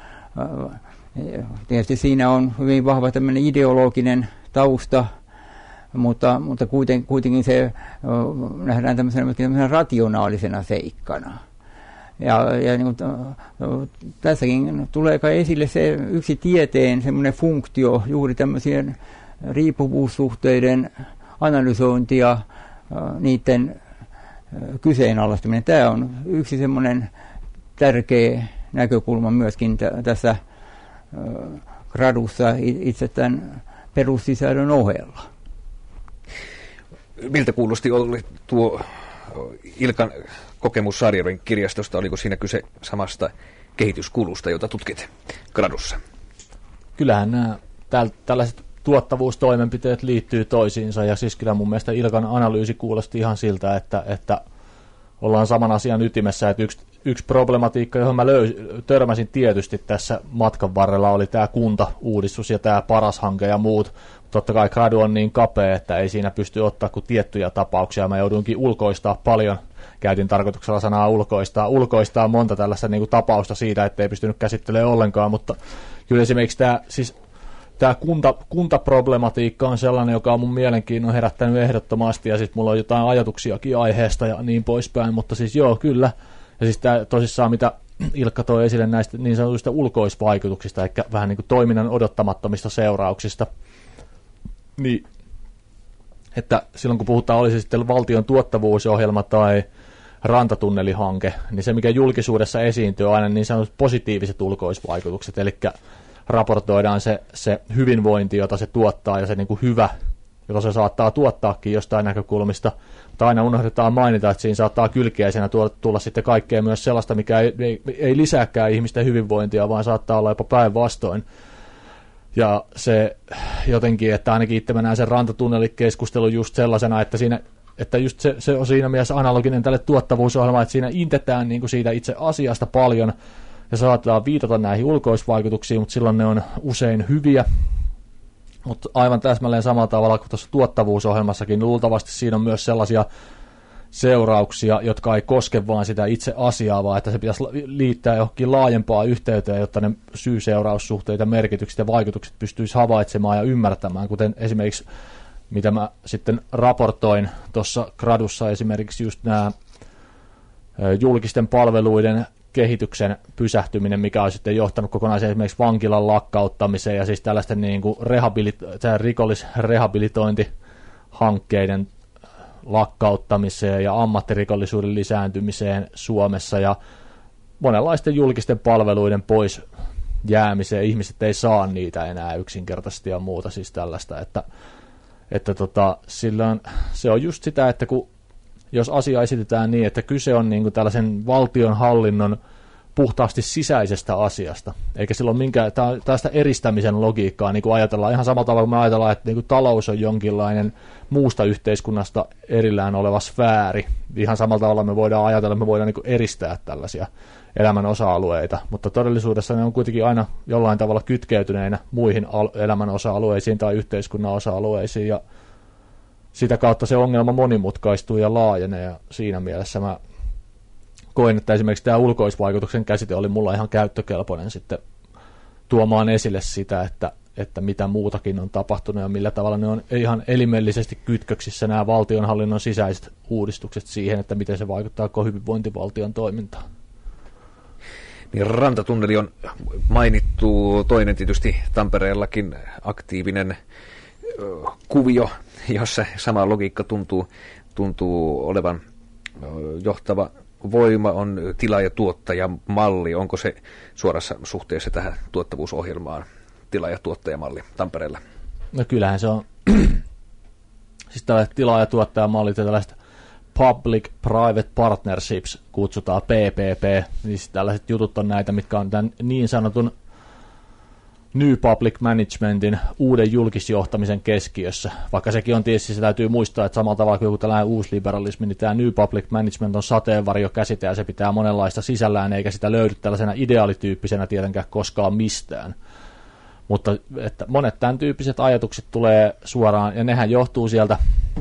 Tietysti siinä on hyvin vahva tämmöinen ideologinen tausta, mutta kuitenkin se nähdään tämmöisenä rationaalisena seikkana. Ja niin kuin, tässäkin tulee kai esille se yksi tieteen semmoinen funktio, juuri tämmöisien riippuvuussuhteiden analysointi ja niiden kyseenalaistaminen. Tämä on yksi semmoinen tärkeä näkökulma myöskin tässä gradussa itse tämän perussisällön ohella. Miltä kuulosti oli tuo Ilkan kokemus Saarijärven kirjastosta? Oliko siinä kyse samasta kehityskulusta, jota tutkit gradussa? Kyllähän nämä tällaiset tuottavuustoimenpiteet liittyy toisiinsa, ja siis kyllä mun mielestä Ilkan analyysi kuulosti ihan siltä, että ollaan saman asian ytimessä, että yksi problematiikka, johon mä törmäsin tietysti tässä matkan varrella, oli tämä kuntauudistus ja tämä Paras-hanke ja muut. Totta kai gradu on niin kapea, että ei siinä pysty ottaa kuin tiettyjä tapauksia. Mä joudunkin ulkoistaa paljon, käytin tarkoituksella sanaa ulkoistaa monta tällaista niin kuin tapausta siitä, ettei pystynyt käsittelemään ollenkaan, mutta kyllä esimerkiksi tämä kuntaproblematiikka on sellainen, joka on mun mielenkiinnon herättänyt ehdottomasti, ja siis mulla on jotain ajatuksiakin aiheesta ja niin poispäin, mutta siis joo, kyllä. Ja siis tämä tosissaan, mitä Ilkka toi esille näistä niin sanotuista ulkoisvaikutuksista, eli vähän niin kuin toiminnan odottamattomista seurauksista, niin että silloin kun puhutaan, olisi sitten valtion tuottavuusohjelma tai rantatunnelihanke, niin se mikä julkisuudessa esiintyy on aina niin sanotut positiiviset ulkoisvaikutukset, eli raportoidaan se hyvinvointi, jota se tuottaa, ja se niin kuin hyvä, jota se saattaa tuottaakin jostain näkökulmista, mutta aina unohdetaan mainita, että siinä saattaa kylkiäisenä tulla sitten kaikkea myös sellaista, mikä ei lisääkään ihmisten hyvinvointia, vaan saattaa olla jopa päinvastoin. Ja se jotenkin, että ainakin itse mä näen sen rantatunnelikeskustelun just sellaisena, että just se on siinä mielessä analoginen tälle tuottavuusohjelmaan, että siinä intetään niin kuin siitä itse asiasta paljon, ja saatetaan viitata näihin ulkoisvaikutuksiin, mutta silloin ne on usein hyviä. Mutta aivan täsmälleen samalla tavalla kuin tuossa tuottavuusohjelmassakin, niin luultavasti siinä on myös sellaisia seurauksia, jotka ei koske vain sitä itse asiaa, vaan että se pitäisi liittää johonkin laajempaa yhteyteen, jotta ne syy-seuraussuhteita, merkitykset ja vaikutukset pystyisi havaitsemaan ja ymmärtämään, kuten esimerkiksi, mitä mä sitten raportoin tuossa gradussa, esimerkiksi just nämä julkisten palveluiden kehityksen pysähtyminen, mikä on sitten johtanut kokonaisen esimerkiksi vankilan lakkauttamiseen ja siis tällaisten niin kuin rikollisrehabilitointihankkeiden lakkauttamiseen ja ammattirikollisuuden lisääntymiseen Suomessa ja monenlaisten julkisten palveluiden pois jäämiseen. Ihmiset ei saa niitä enää yksinkertaisesti ja muuta siis tällaista, että silloin se on just sitä, että jos asia esitetään niin, että kyse on niin kuin tällaisen valtionhallinnon puhtaasti sisäisestä asiasta, eikä silloin minkään tästä eristämisen logiikkaa niin kuin ajatellaan ihan samalla tavalla, kun me ajatellaan, että niin kuin talous on jonkinlainen muusta yhteiskunnasta erillään oleva sfääri. Ihan samalla tavalla me voidaan ajatella, että me voidaan niin kuin eristää tällaisia elämän osa-alueita, mutta todellisuudessa ne on kuitenkin aina jollain tavalla kytkeytyneinä muihin elämän osa-alueisiin tai yhteiskunnan osa-alueisiin, ja sitä kautta se ongelma monimutkaistuu ja laajenee, ja siinä mielessä mä koin, että esimerkiksi tämä ulkoisvaikutuksen käsite oli mulla ihan käyttökelpoinen sitten tuomaan esille sitä, että mitä muutakin on tapahtunut ja millä tavalla ne on ihan elimellisesti kytköksissä nämä valtionhallinnon sisäiset uudistukset siihen, että miten se vaikuttaa hyvinvointivaltion toimintaan. Niin rantatunneli on mainittu, toinen tietysti Tampereellakin aktiivinen kuvio, jossa sama logiikka tuntuu olevan johtava voima, on tila- ja tuottajamalli. Onko se suorassa suhteessa tähän tuottavuusohjelmaan, tila- ja tuottajamalli Tampereella? No kyllähän se on, siis tällaiset tila- ja tuottajamallit ja tällaiset Public-Private Partnerships kutsutaan PPP, niin tällaiset jutut on näitä, mitkä on tämän niin sanotun New Public Managementin uuden julkisjohtamisen keskiössä. Vaikka sekin on tietysti, se täytyy muistaa, että samalla tavalla kuin joku tällainen uusliberalismi, niin tämä New Public Management on sateenvarjokäsite ja se pitää monenlaista sisällään, eikä sitä löydy tällaisena ideaalityyppisenä tietenkään koskaan mistään. Mutta että monet tämän tyyppiset ajatukset tulee suoraan, ja nehän johtuu sieltä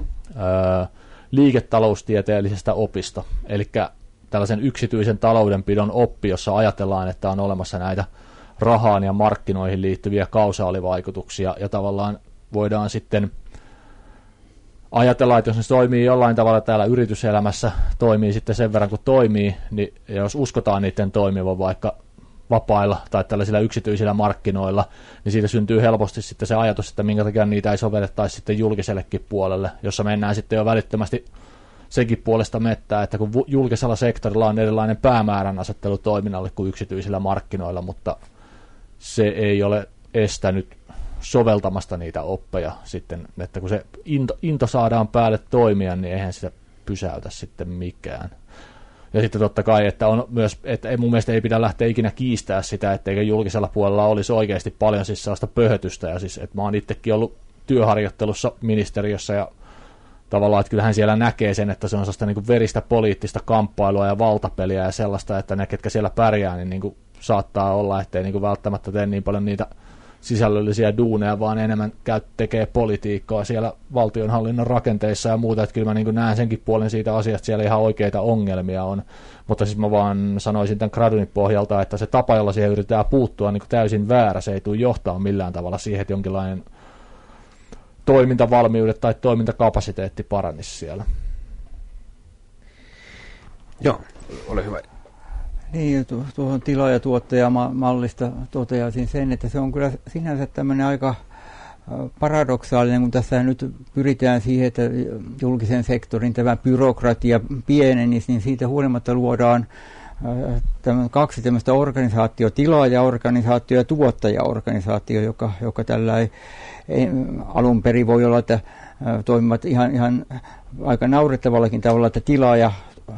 liiketaloustieteellisestä opista, eli tällaisen yksityisen taloudenpidon oppi, jossa ajatellaan, että on olemassa näitä rahaan ja markkinoihin liittyviä kausaalivaikutuksia, ja tavallaan voidaan sitten ajatella, että jos ne toimii jollain tavalla täällä yrityselämässä, toimii sitten sen verran kuin toimii, niin jos uskotaan niiden toimivan vaikka vapailla tai tällaisilla yksityisillä markkinoilla, niin siitä syntyy helposti sitten se ajatus, että minkä takia niitä ei sovellettaisi sitten julkisellekin puolelle, jossa mennään sitten jo välittömästi senkin puolesta mettää, että kun julkisella sektorilla on erilainen päämäärän asettelu toiminnalle kuin yksityisillä markkinoilla, mutta se ei ole estänyt soveltamasta niitä oppeja sitten, että kun se into saadaan päälle toimia, niin eihän sitä pysäytä sitten mikään. Ja sitten totta kai, että on myös, että mun mielestä ei pidä lähteä ikinä kiistää sitä, etteikö julkisella puolella olisi oikeasti paljon siis sellaista pöhötystä, ja siis, että mä oon itsekin ollut työharjoittelussa ministeriössä, ja tavallaan, että kyllähän siellä näkee sen, että se on sellaista niin kuin veristä poliittista kamppailua ja valtapeliä ja sellaista, että ne, ketkä siellä pärjää, niin kuin saattaa olla, ettei niin kuin välttämättä tee niin paljon niitä sisällöllisiä duuneja, vaan enemmän tekee politiikkaa siellä valtionhallinnon rakenteissa ja muuta, että kyllä mä niin näen senkin puolen siitä asiasta, siellä ihan oikeita ongelmia on, mutta siis mä vaan sanoisin tämän Gradunin pohjalta, että se tapa, jolla siihen yritetään puuttua, niin täysin väärä, se ei tule johtaa millään tavalla siihen, että jonkinlainen toimintavalmiudet tai toimintakapasiteetti paranisi siellä. Joo, ole hyvä. Niin, tuohon tila- ja tuottajamallista toteaisin sen, että se on kyllä sinänsä tämmöinen aika paradoksaalinen, kun tässä nyt pyritään siihen, että julkisen sektorin tämä byrokratia pienenisi, niin siitä huolimatta luodaan kaksi tämmöistä organisaatio, tilaajaorganisaatio ja tuottajaorganisaatio, joka tällä alun perin voi olla, että toimivat ihan aika naurettavallakin tavalla, että tilaaja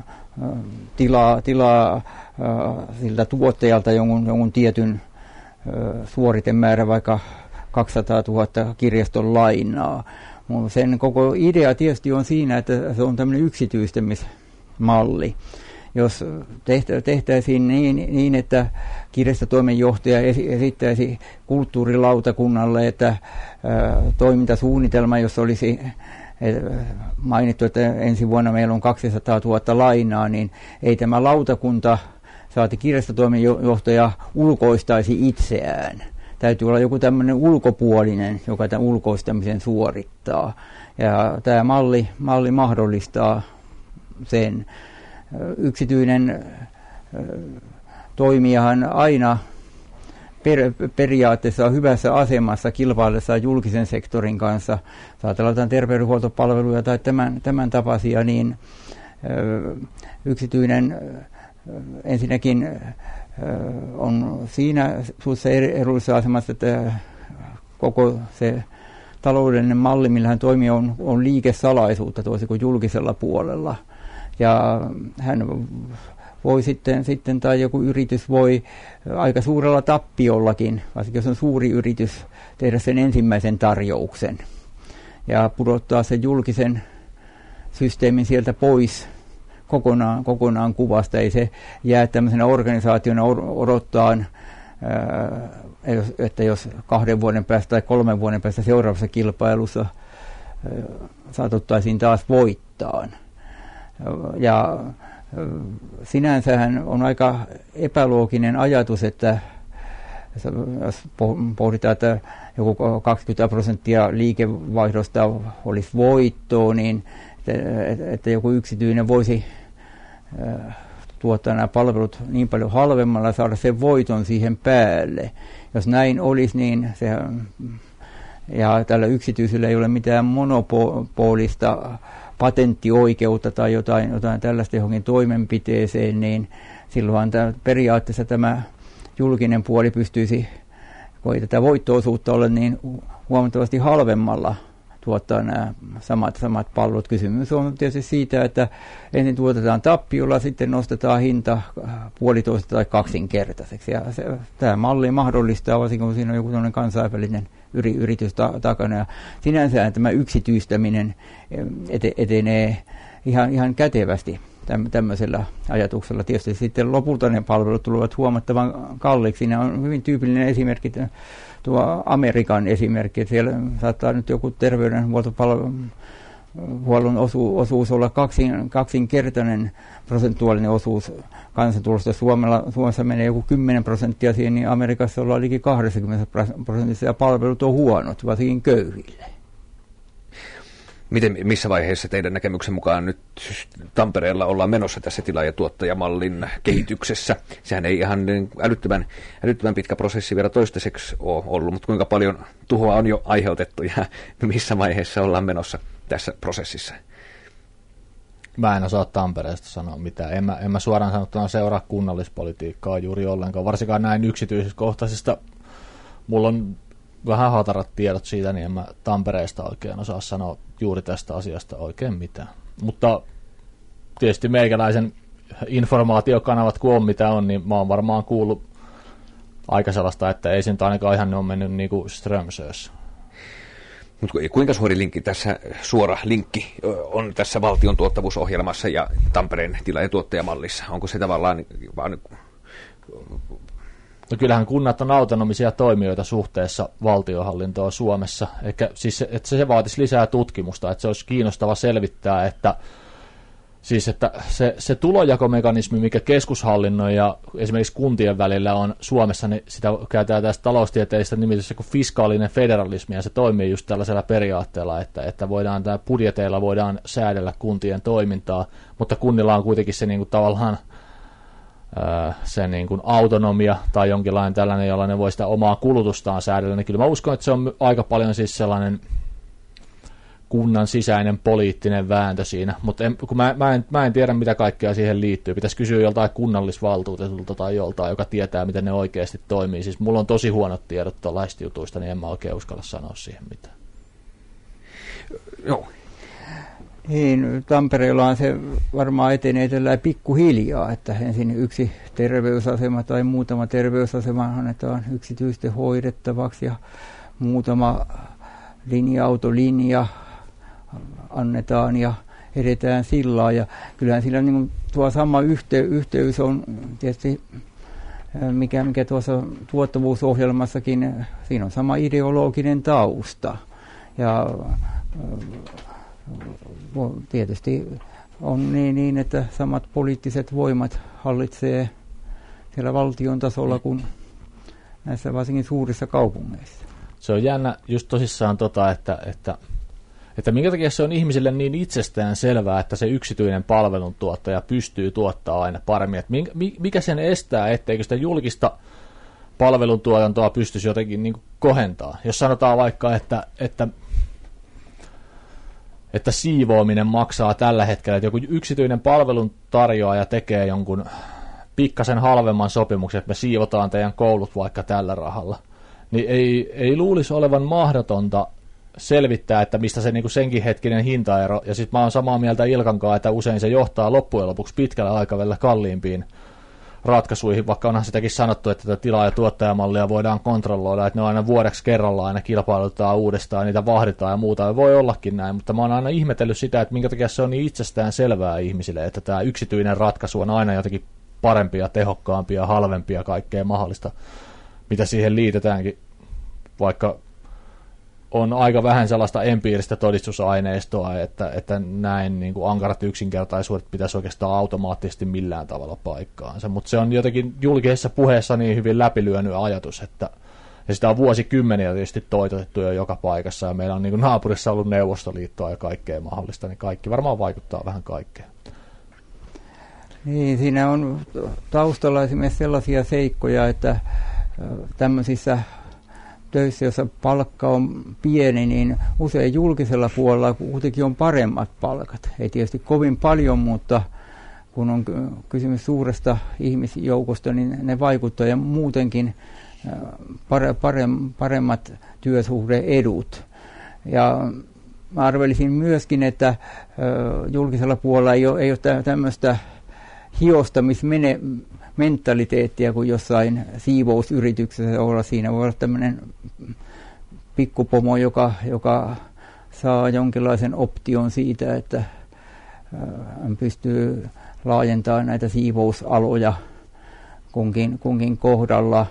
tilaa siltä tuottajalta jonkun tietyn suoritemäärä, vaikka 200 000 kirjaston lainaa. Sen koko idea tietysti on siinä, että se on tämmöinen yksityistämismalli. Jos tehtäisiin niin, että kirjastotoimenjohtaja esittäisi kulttuurilautakunnalle, että toimintasuunnitelma, jossa olisi mainittu, että ensi vuonna meillä on 200 000 lainaa, niin ei tämä lautakunta, saati kirjastotoimenjohtaja, ulkoistaisi itseään. Täytyy olla joku tämmöinen ulkopuolinen, joka tämän ulkoistamisen suorittaa. Ja tämä malli mahdollistaa sen. Yksityinen toimijahan aina periaatteessa on hyvässä asemassa kilpaillessaan julkisen sektorin kanssa. Ajatellaan terveydenhuoltopalveluja tai tämän tapaisia, niin yksityinen ensinnäkin on siinä suhteessa edullisessa asemassa, että koko se taloudellinen malli, millä hän toimii, on liikesalaisuutta toisin kuin julkisella puolella. Ja hän voi sitten tai joku yritys voi aika suurella tappiollakin, varsinkin jos on suuri yritys, tehdä sen ensimmäisen tarjouksen ja pudottaa sen julkisen systeemin sieltä pois kokonaan kuvasta. Ei se jää tämmöisenä organisaationa odottaa, että jos 2 vuoden päästä tai 3 vuoden päästä seuraavassa kilpailussa saatettaisiin taas voittaa. Ja sinänsähän on aika epälooginen ajatus, että jos pohditaan, että joku 20% liikevaihdosta olisi voittoa, niin että joku yksityinen voisi tuottaa nämä palvelut niin paljon halvemmalla ja saada sen voiton siihen päälle. Jos näin olisi, niin ja tällä yksityisellä ei ole mitään monopolista patenttioikeutta tai jotain tällaista johonkin toimenpiteeseen, niin silloin periaatteessa tämä julkinen puoli pystyisi, voi tätä voitto-osuutta olla niin huomattavasti halvemmalla tuottaa nämä samat palvelut. Kysymys on tietysti siitä, että ensin tuotetaan tappiolla, sitten nostetaan hinta 1,5 tai 2-kertaiseksi. Ja tämä malli mahdollistaa, varsinkin kun siinä on joku kansainvälinen yritys takana. Ja sinänsä tämä yksityistäminen etenee ihan kätevästi tämmöisellä ajatuksella. Tietysti sitten lopulta ne palvelut tulevat huomattavan kalliiksi. Siinä on hyvin tyypillinen esimerkki, tuo Amerikan esimerkki, että siellä saattaa nyt joku terveydenhuollon osuus olla kaksinkertainen prosentuaalinen osuus kansantulosta. Suomessa menee joku 10% siihen, niin Amerikassa ollaan liki 20% ja palvelut on huonot, varsinkin köyhille. Missä vaiheessa teidän näkemyksen mukaan nyt Tampereella ollaan menossa tässä tilaajatuottajamallin kehityksessä? Sehän ei ihan älyttömän pitkä prosessi vielä toistaiseksi ole ollut, mutta kuinka paljon tuhoa on jo aiheutettu ja missä vaiheessa ollaan menossa tässä prosessissa? Mä en osaa Tampereesta sanoa mitään. En mä suoraan sanottuna seuraa kunnallispolitiikkaa juuri ollenkaan, varsinkaan näin yksityiskohtaisesta. Mulla on vähän hatarat tiedot siitä, niin en mä Tampereesta oikein osaa sanoa juuri tästä asiasta oikein mitään. Mutta tietysti meikäläisen informaatiokanavat, kun on mitä on, niin mä oon varmaan kuullut aika sellaista, että ei se nyt ainakaan ihan ne on mennyt niin kuin Strömsössä. Mutta kuinka suora linkki on tässä valtion tuottavuusohjelmassa ja Tampereen tilaajatuottajamallissa? Onko se tavallaan vaan... No kyllähän kunnat on autonomisia toimijoita suhteessa valtionhallintoon Suomessa, eikä siis että se vaatisi lisää tutkimusta, että se olisi kiinnostava selvittää, että se tulonjakomekanismi, mikä keskushallinnon ja esimerkiksi kuntien välillä on Suomessa, niin sitä käytetään tästä taloustieteellistä nimitystä kuin fiskaalinen federalismi, ja se toimii just tällaisella periaatteella, että voidaan budjeteilla voidaan säädellä kuntien toimintaa, mutta kunnilla on kuitenkin se niin kuin tavallaan se niin kuin autonomia tai jonkinlainen tällainen, jolla ne voi sitä omaa kulutustaan säädellä, niin kyllä mä uskon, että se on aika paljon siis sellainen kunnan sisäinen poliittinen vääntö siinä, mutta mä en tiedä, mitä kaikkea siihen liittyy. Pitäisi kysyä joltain kunnallisvaltuutetulta tai joltain, joka tietää, miten ne oikeasti toimii. Siis mulla on tosi huonot tiedot tuollaisista jutuista, niin en mä oikein uskalla sanoa siihen mitään. Joo. Niin, Tampereella se varmaan etenee tällä pikkuhiljaa, että ensin yksi terveysasema tai muutama terveysasema annetaan yksityisten hoidettavaksi ja muutama linja-autolinja annetaan ja edetään sillä. Ja kyllähän sillä niin tuo sama yhteys on tietysti, mikä tuossa tuottavuusohjelmassakin, siinä on sama ideologinen tausta. Ja tietysti on niin, että samat poliittiset voimat hallitsee siellä valtion tasolla kuin näissä varsinkin suurissa kaupungeissa. Se on jännä just tosissaan että minkä takia se on ihmisille niin itsestään selvää, että se yksityinen palveluntuottaja pystyy tuottaa aina paremmin. Että mikä sen estää, etteikö sitä julkista palveluntuotantoa pystyisi jotenkin niin kuin kohentaa. Jos sanotaan vaikka, että siivoaminen maksaa tällä hetkellä, että joku yksityinen palveluntarjoaja tekee jonkun pikkasen halvemman sopimuksen, että me siivotaan teidän koulut vaikka tällä rahalla, niin ei luulisi olevan mahdotonta selvittää, että mistä se niin kuin senkin hetkinen hintaero, ja sitten mä oon samaa mieltä Ilkan kanssa, että usein se johtaa loppujen lopuksi pitkällä aikavälillä kalliimpiin ratkaisuihin, vaikka onhan sitäkin sanottu, että tätä tilaa- ja tuottajamallia voidaan kontrolloida, että ne on aina vuodeksi kerrallaan aina kilpailutetaan uudestaan ja niitä vahditaan ja muuta, ja voi ollakin näin, mutta mä oon aina ihmetellyt sitä, että minkä takia se on niin itsestään selvää ihmisille, että tämä yksityinen ratkaisu on aina jotenkin parempia, tehokkaampia, halvempia, kaikkea mahdollista, mitä siihen liitetäänkin, vaikka on aika vähän sellaista empiiristä todistusaineistoa, että näin niin kuin ankarat yksinkertaisuudet pitäisi oikeastaan automaattisesti millään tavalla paikkaansa, mutta se on jotenkin julkisessa puheessa niin hyvin läpilyönyt ajatus, että ja sitä on vuosikymmeniä tietysti toitotettu jo joka paikassa, ja meillä on niin kuin naapurissa ollut Neuvostoliittoa ja kaikkea mahdollista, niin kaikki varmaan vaikuttaa vähän kaikkeen. Niin, siinä on taustalla esimerkiksi sellaisia seikkoja, että tämmöisissä töissä, jossa palkka on pieni, niin usein julkisella puolella kuitenkin on paremmat palkat. Ei tietysti kovin paljon, mutta kun on kysymys suuresta ihmisjoukosta, niin ne vaikuttaa ja muutenkin paremmat työsuhde-edut. Ja mä arvelisin myöskin, että julkisella puolella ei ole tämmöistä hiostamismentaliteettia kuin jossain siivousyrityksessä olla. Siinä voi olla tämmöinen pikkupomo, joka saa jonkinlaisen option siitä, että hän pystyy laajentamaan näitä siivousaloja kunkin kohdalla.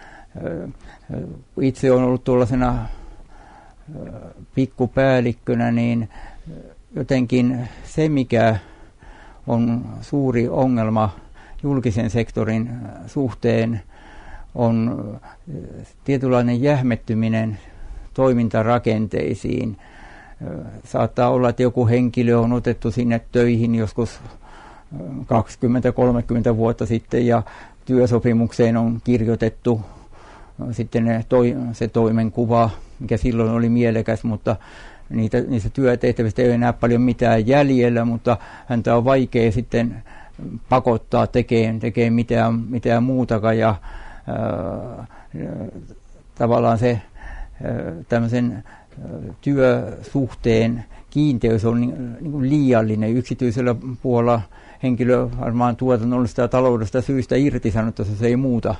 Itse olen ollut tuollaisena pikkupäällikkönä, niin jotenkin se, mikä on suuri ongelma julkisen sektorin suhteen, on tietynlainen jähmettyminen toimintarakenteisiin. Saattaa olla, että joku henkilö on otettu sinne töihin joskus 20-30 vuotta sitten ja työsopimukseen on kirjoitettu sitten se toimenkuva, mikä silloin oli mielekäs, mutta niistä työtehtävistä ei ole enää paljon mitään jäljellä, mutta häntä on vaikea sitten pakottaa tekemään mitään muutakaan, ja tavallaan se tämmöisen työsuhteen kiinteys on niin kuin liiallinen. Yksityisellä puolella henkilö varmaan tuotannollisesta ja taloudesta syystä irtisanottu, se ei muuta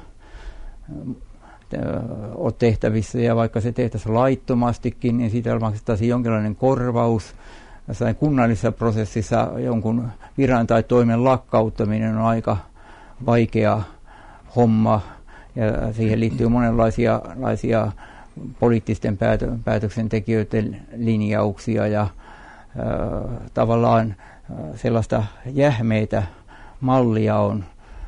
ole tehtävissä, ja vaikka se tehtäisiin laittomastikin, niin siitä maksettaisiin jonkinlainen korvaus. Jossain kunnallisessa prosessissa jonkun viran tai toimen lakkauttaminen on aika vaikea homma, ja siihen liittyy monenlaisia poliittisten päätöksentekijöiden linjauksia, ja tavallaan sellaista jähmeitä mallia on,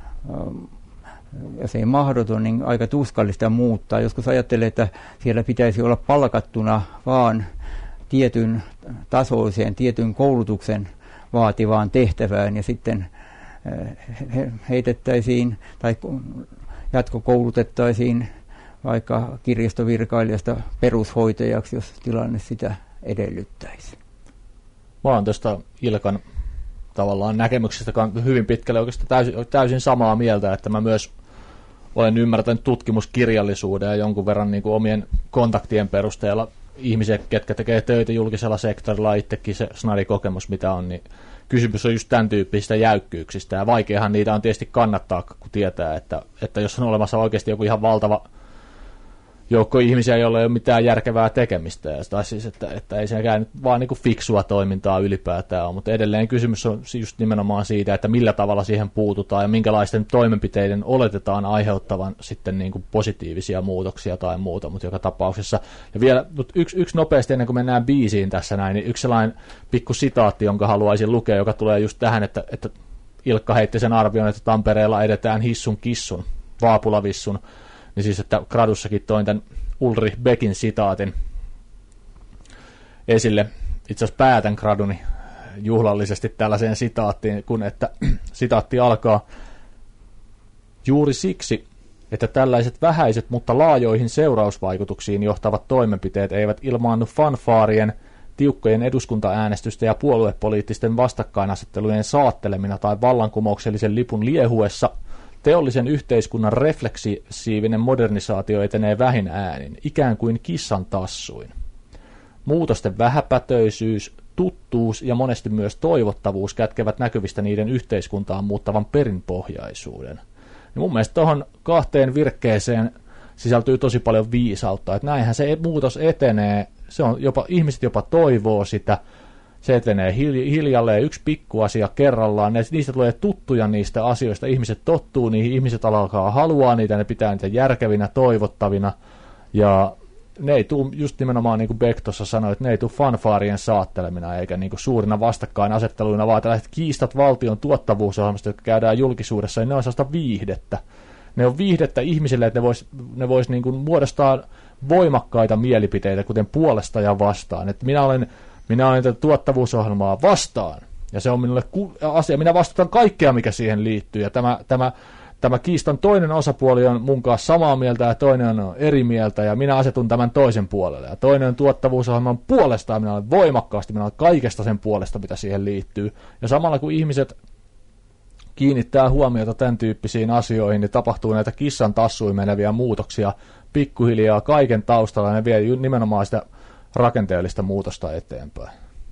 jos ei mahdoton, niin aika tuskallista muuttaa. Joskus ajattelee, että siellä pitäisi olla palkattuna vaan tietyn tasoiseen, tietyn koulutuksen vaativaan tehtävään, ja sitten heitettäisiin tai jatkokoulutettaisiin vaikka kirjastovirkailijasta perushoitajaksi, jos tilanne sitä edellyttäisi. Mä oon tuosta Ilkan tavallaan näkemyksestä hyvin pitkälle oikeastaan täysin samaa mieltä, että mä myös olen ymmärtänyt tutkimuskirjallisuuden ja jonkun verran niin kuin omien kontaktien perusteella ihmiset, ketkä tekee töitä julkisella sektorilla, itsekin se snadi-kokemus mitä on, niin kysymys on just tämän tyyppisistä jäykkyyksistä, ja vaikeahan niitä on tietysti kannattaa, kun tietää, että jos on olemassa oikeasti joku ihan valtava joukko ihmisiä, joilla ei ole mitään järkevää tekemistä, tai siis, että ei sekään nyt vaan niin kuin fiksua toimintaa ylipäätään ole, mutta edelleen kysymys on just nimenomaan siitä, että millä tavalla siihen puututaan ja minkälaisten toimenpiteiden oletetaan aiheuttavan sitten niin kuin positiivisia muutoksia tai muuta, mutta joka tapauksessa. Ja vielä yksi nopeasti ennen kuin mennään biisiin tässä näin, niin yksi sellainen pikku sitaatti, jonka haluaisin lukea, joka tulee just tähän, että Ilkka heitti sen arvion, että Tampereella edetään hissun kissun, vaapulavissun. Niin siis, että gradussakin toin tämän Ulrich Beckin sitaatin esille. Itse asiassa päätän graduni juhlallisesti tällaiseen sitaattiin, kun että sitaatti alkaa: juuri siksi, että tällaiset vähäiset, mutta laajoihin seurausvaikutuksiin johtavat toimenpiteet eivät ilmaannu fanfaarien, tiukkojen eduskuntaäänestystä ja puoluepoliittisten vastakkainasettelujen saattelemina tai vallankumouksellisen lipun liehuessa, teollisen yhteiskunnan refleksiivinen modernisaatio etenee vähin äänin, ikään kuin kissan tassuin. Muutosten vähäpätöisyys, tuttuus ja monesti myös toivottavuus kätkevät näkyvistä niiden yhteiskuntaan muuttavan perinpohjaisuuden. Ja mun mielestä tuohon 2 virkkeeseen sisältyy tosi paljon viisautta, että näinhän se muutos etenee, se on ihmiset jopa toivoo sitä, se etenee hiljalleen yksi pikkuasia kerrallaan, niistä tulee tuttuja niistä asioista, ihmiset tottuu niihin, ihmiset alkaa haluaa niitä, ne pitää niitä järkevinä, toivottavina, ja ne ei tule, just nimenomaan niin kuin Beck tuossa sanoi, että ne ei tule fanfaarien saattelemina, eikä niin kuin suurina vastakkainasetteluina, vaan tällaiset kiistat valtion tuottavuusohjelmasta, jotka käydään julkisuudessa, niin ne on sellaista viihdettä. Ne on viihdettä ihmisille, että ne vois niin kuin muodostaa voimakkaita mielipiteitä, kuten puolesta ja vastaan. Että minä olen tätä tuottavuusohjelmaa vastaan, ja se on minulle asia. Minä vastustan kaikkea, mikä siihen liittyy, ja tämä kiistan toinen osapuoli on mun kanssa samaa mieltä, ja toinen on eri mieltä, ja minä asetun tämän toisen puolelle. Ja toinen on tuottavuusohjelman puolesta, ja minä olen voimakkaasti, minä olen kaikesta sen puolesta, mitä siihen liittyy. Ja samalla kun ihmiset kiinnittää huomiota tämän tyyppisiin asioihin, niin tapahtuu näitä kissan tassuihin meneviä muutoksia pikkuhiljaa kaiken taustalla, ja ne vie nimenomaan sitä rakenteellista muutosta eteenpäin.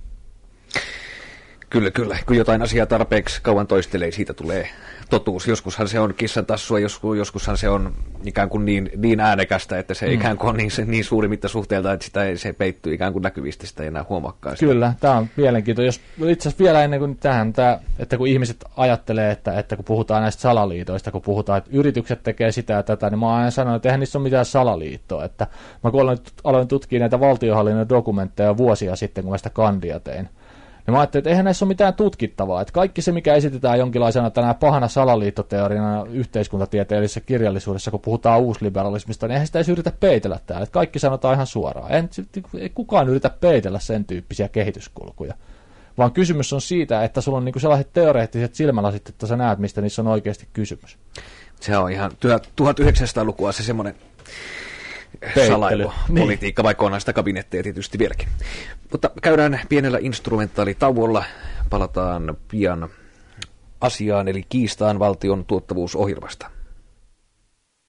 Kyllä. Kun jotain asiaa tarpeeksi kauan toistelee, siitä tulee totuus. Joskushan se on kissan tassua, joskushan se on ikään kuin niin äänekästä, että se ikään kuin on niin suuri mittasuhteelta, että se peittyy ikään kuin näkyvistä, sitä ei enää huomaakaan. Kyllä, tämä on mielenkiintoista. Itse asiassa vielä ennen kuin että kun ihmiset ajattelee, että kun puhutaan näistä salaliitoista, kun puhutaan, että yritykset tekee sitä ja tätä, niin mä oon aina sanonut, että eihän niissä ole mitään salaliittoa. Että mä kun aloin tutkia näitä valtionhallinnon dokumentteja vuosia sitten, kun mä sitä kandia tein, niin mä ajattelin, että eihän näissä ole mitään tutkittavaa. Että kaikki se, mikä esitetään jonkinlaisena tänään pahana salaliittoteoriana yhteiskuntatieteellisessä kirjallisuudessa, kun puhutaan uusliberalismista, niin eihän sitä edes yritä peitellä täällä. Että kaikki sanotaan ihan suoraan. Ei kukaan yritä peitellä sen tyyppisiä kehityskulkuja. Vaan kysymys on siitä, että sulla on niinku sellaiset teoreettiset silmälasit, että sä näet, mistä niissä on oikeasti kysymys. Se on ihan 1900-lukua se semmoinen salailupolitiikka, vaikka on sitä kabinetteja tietysti vieläkin. Mutta käydään pienellä instrumentaalitauolla. Palataan pian asiaan, eli kiistaan valtion tuottavuusohjelmasta.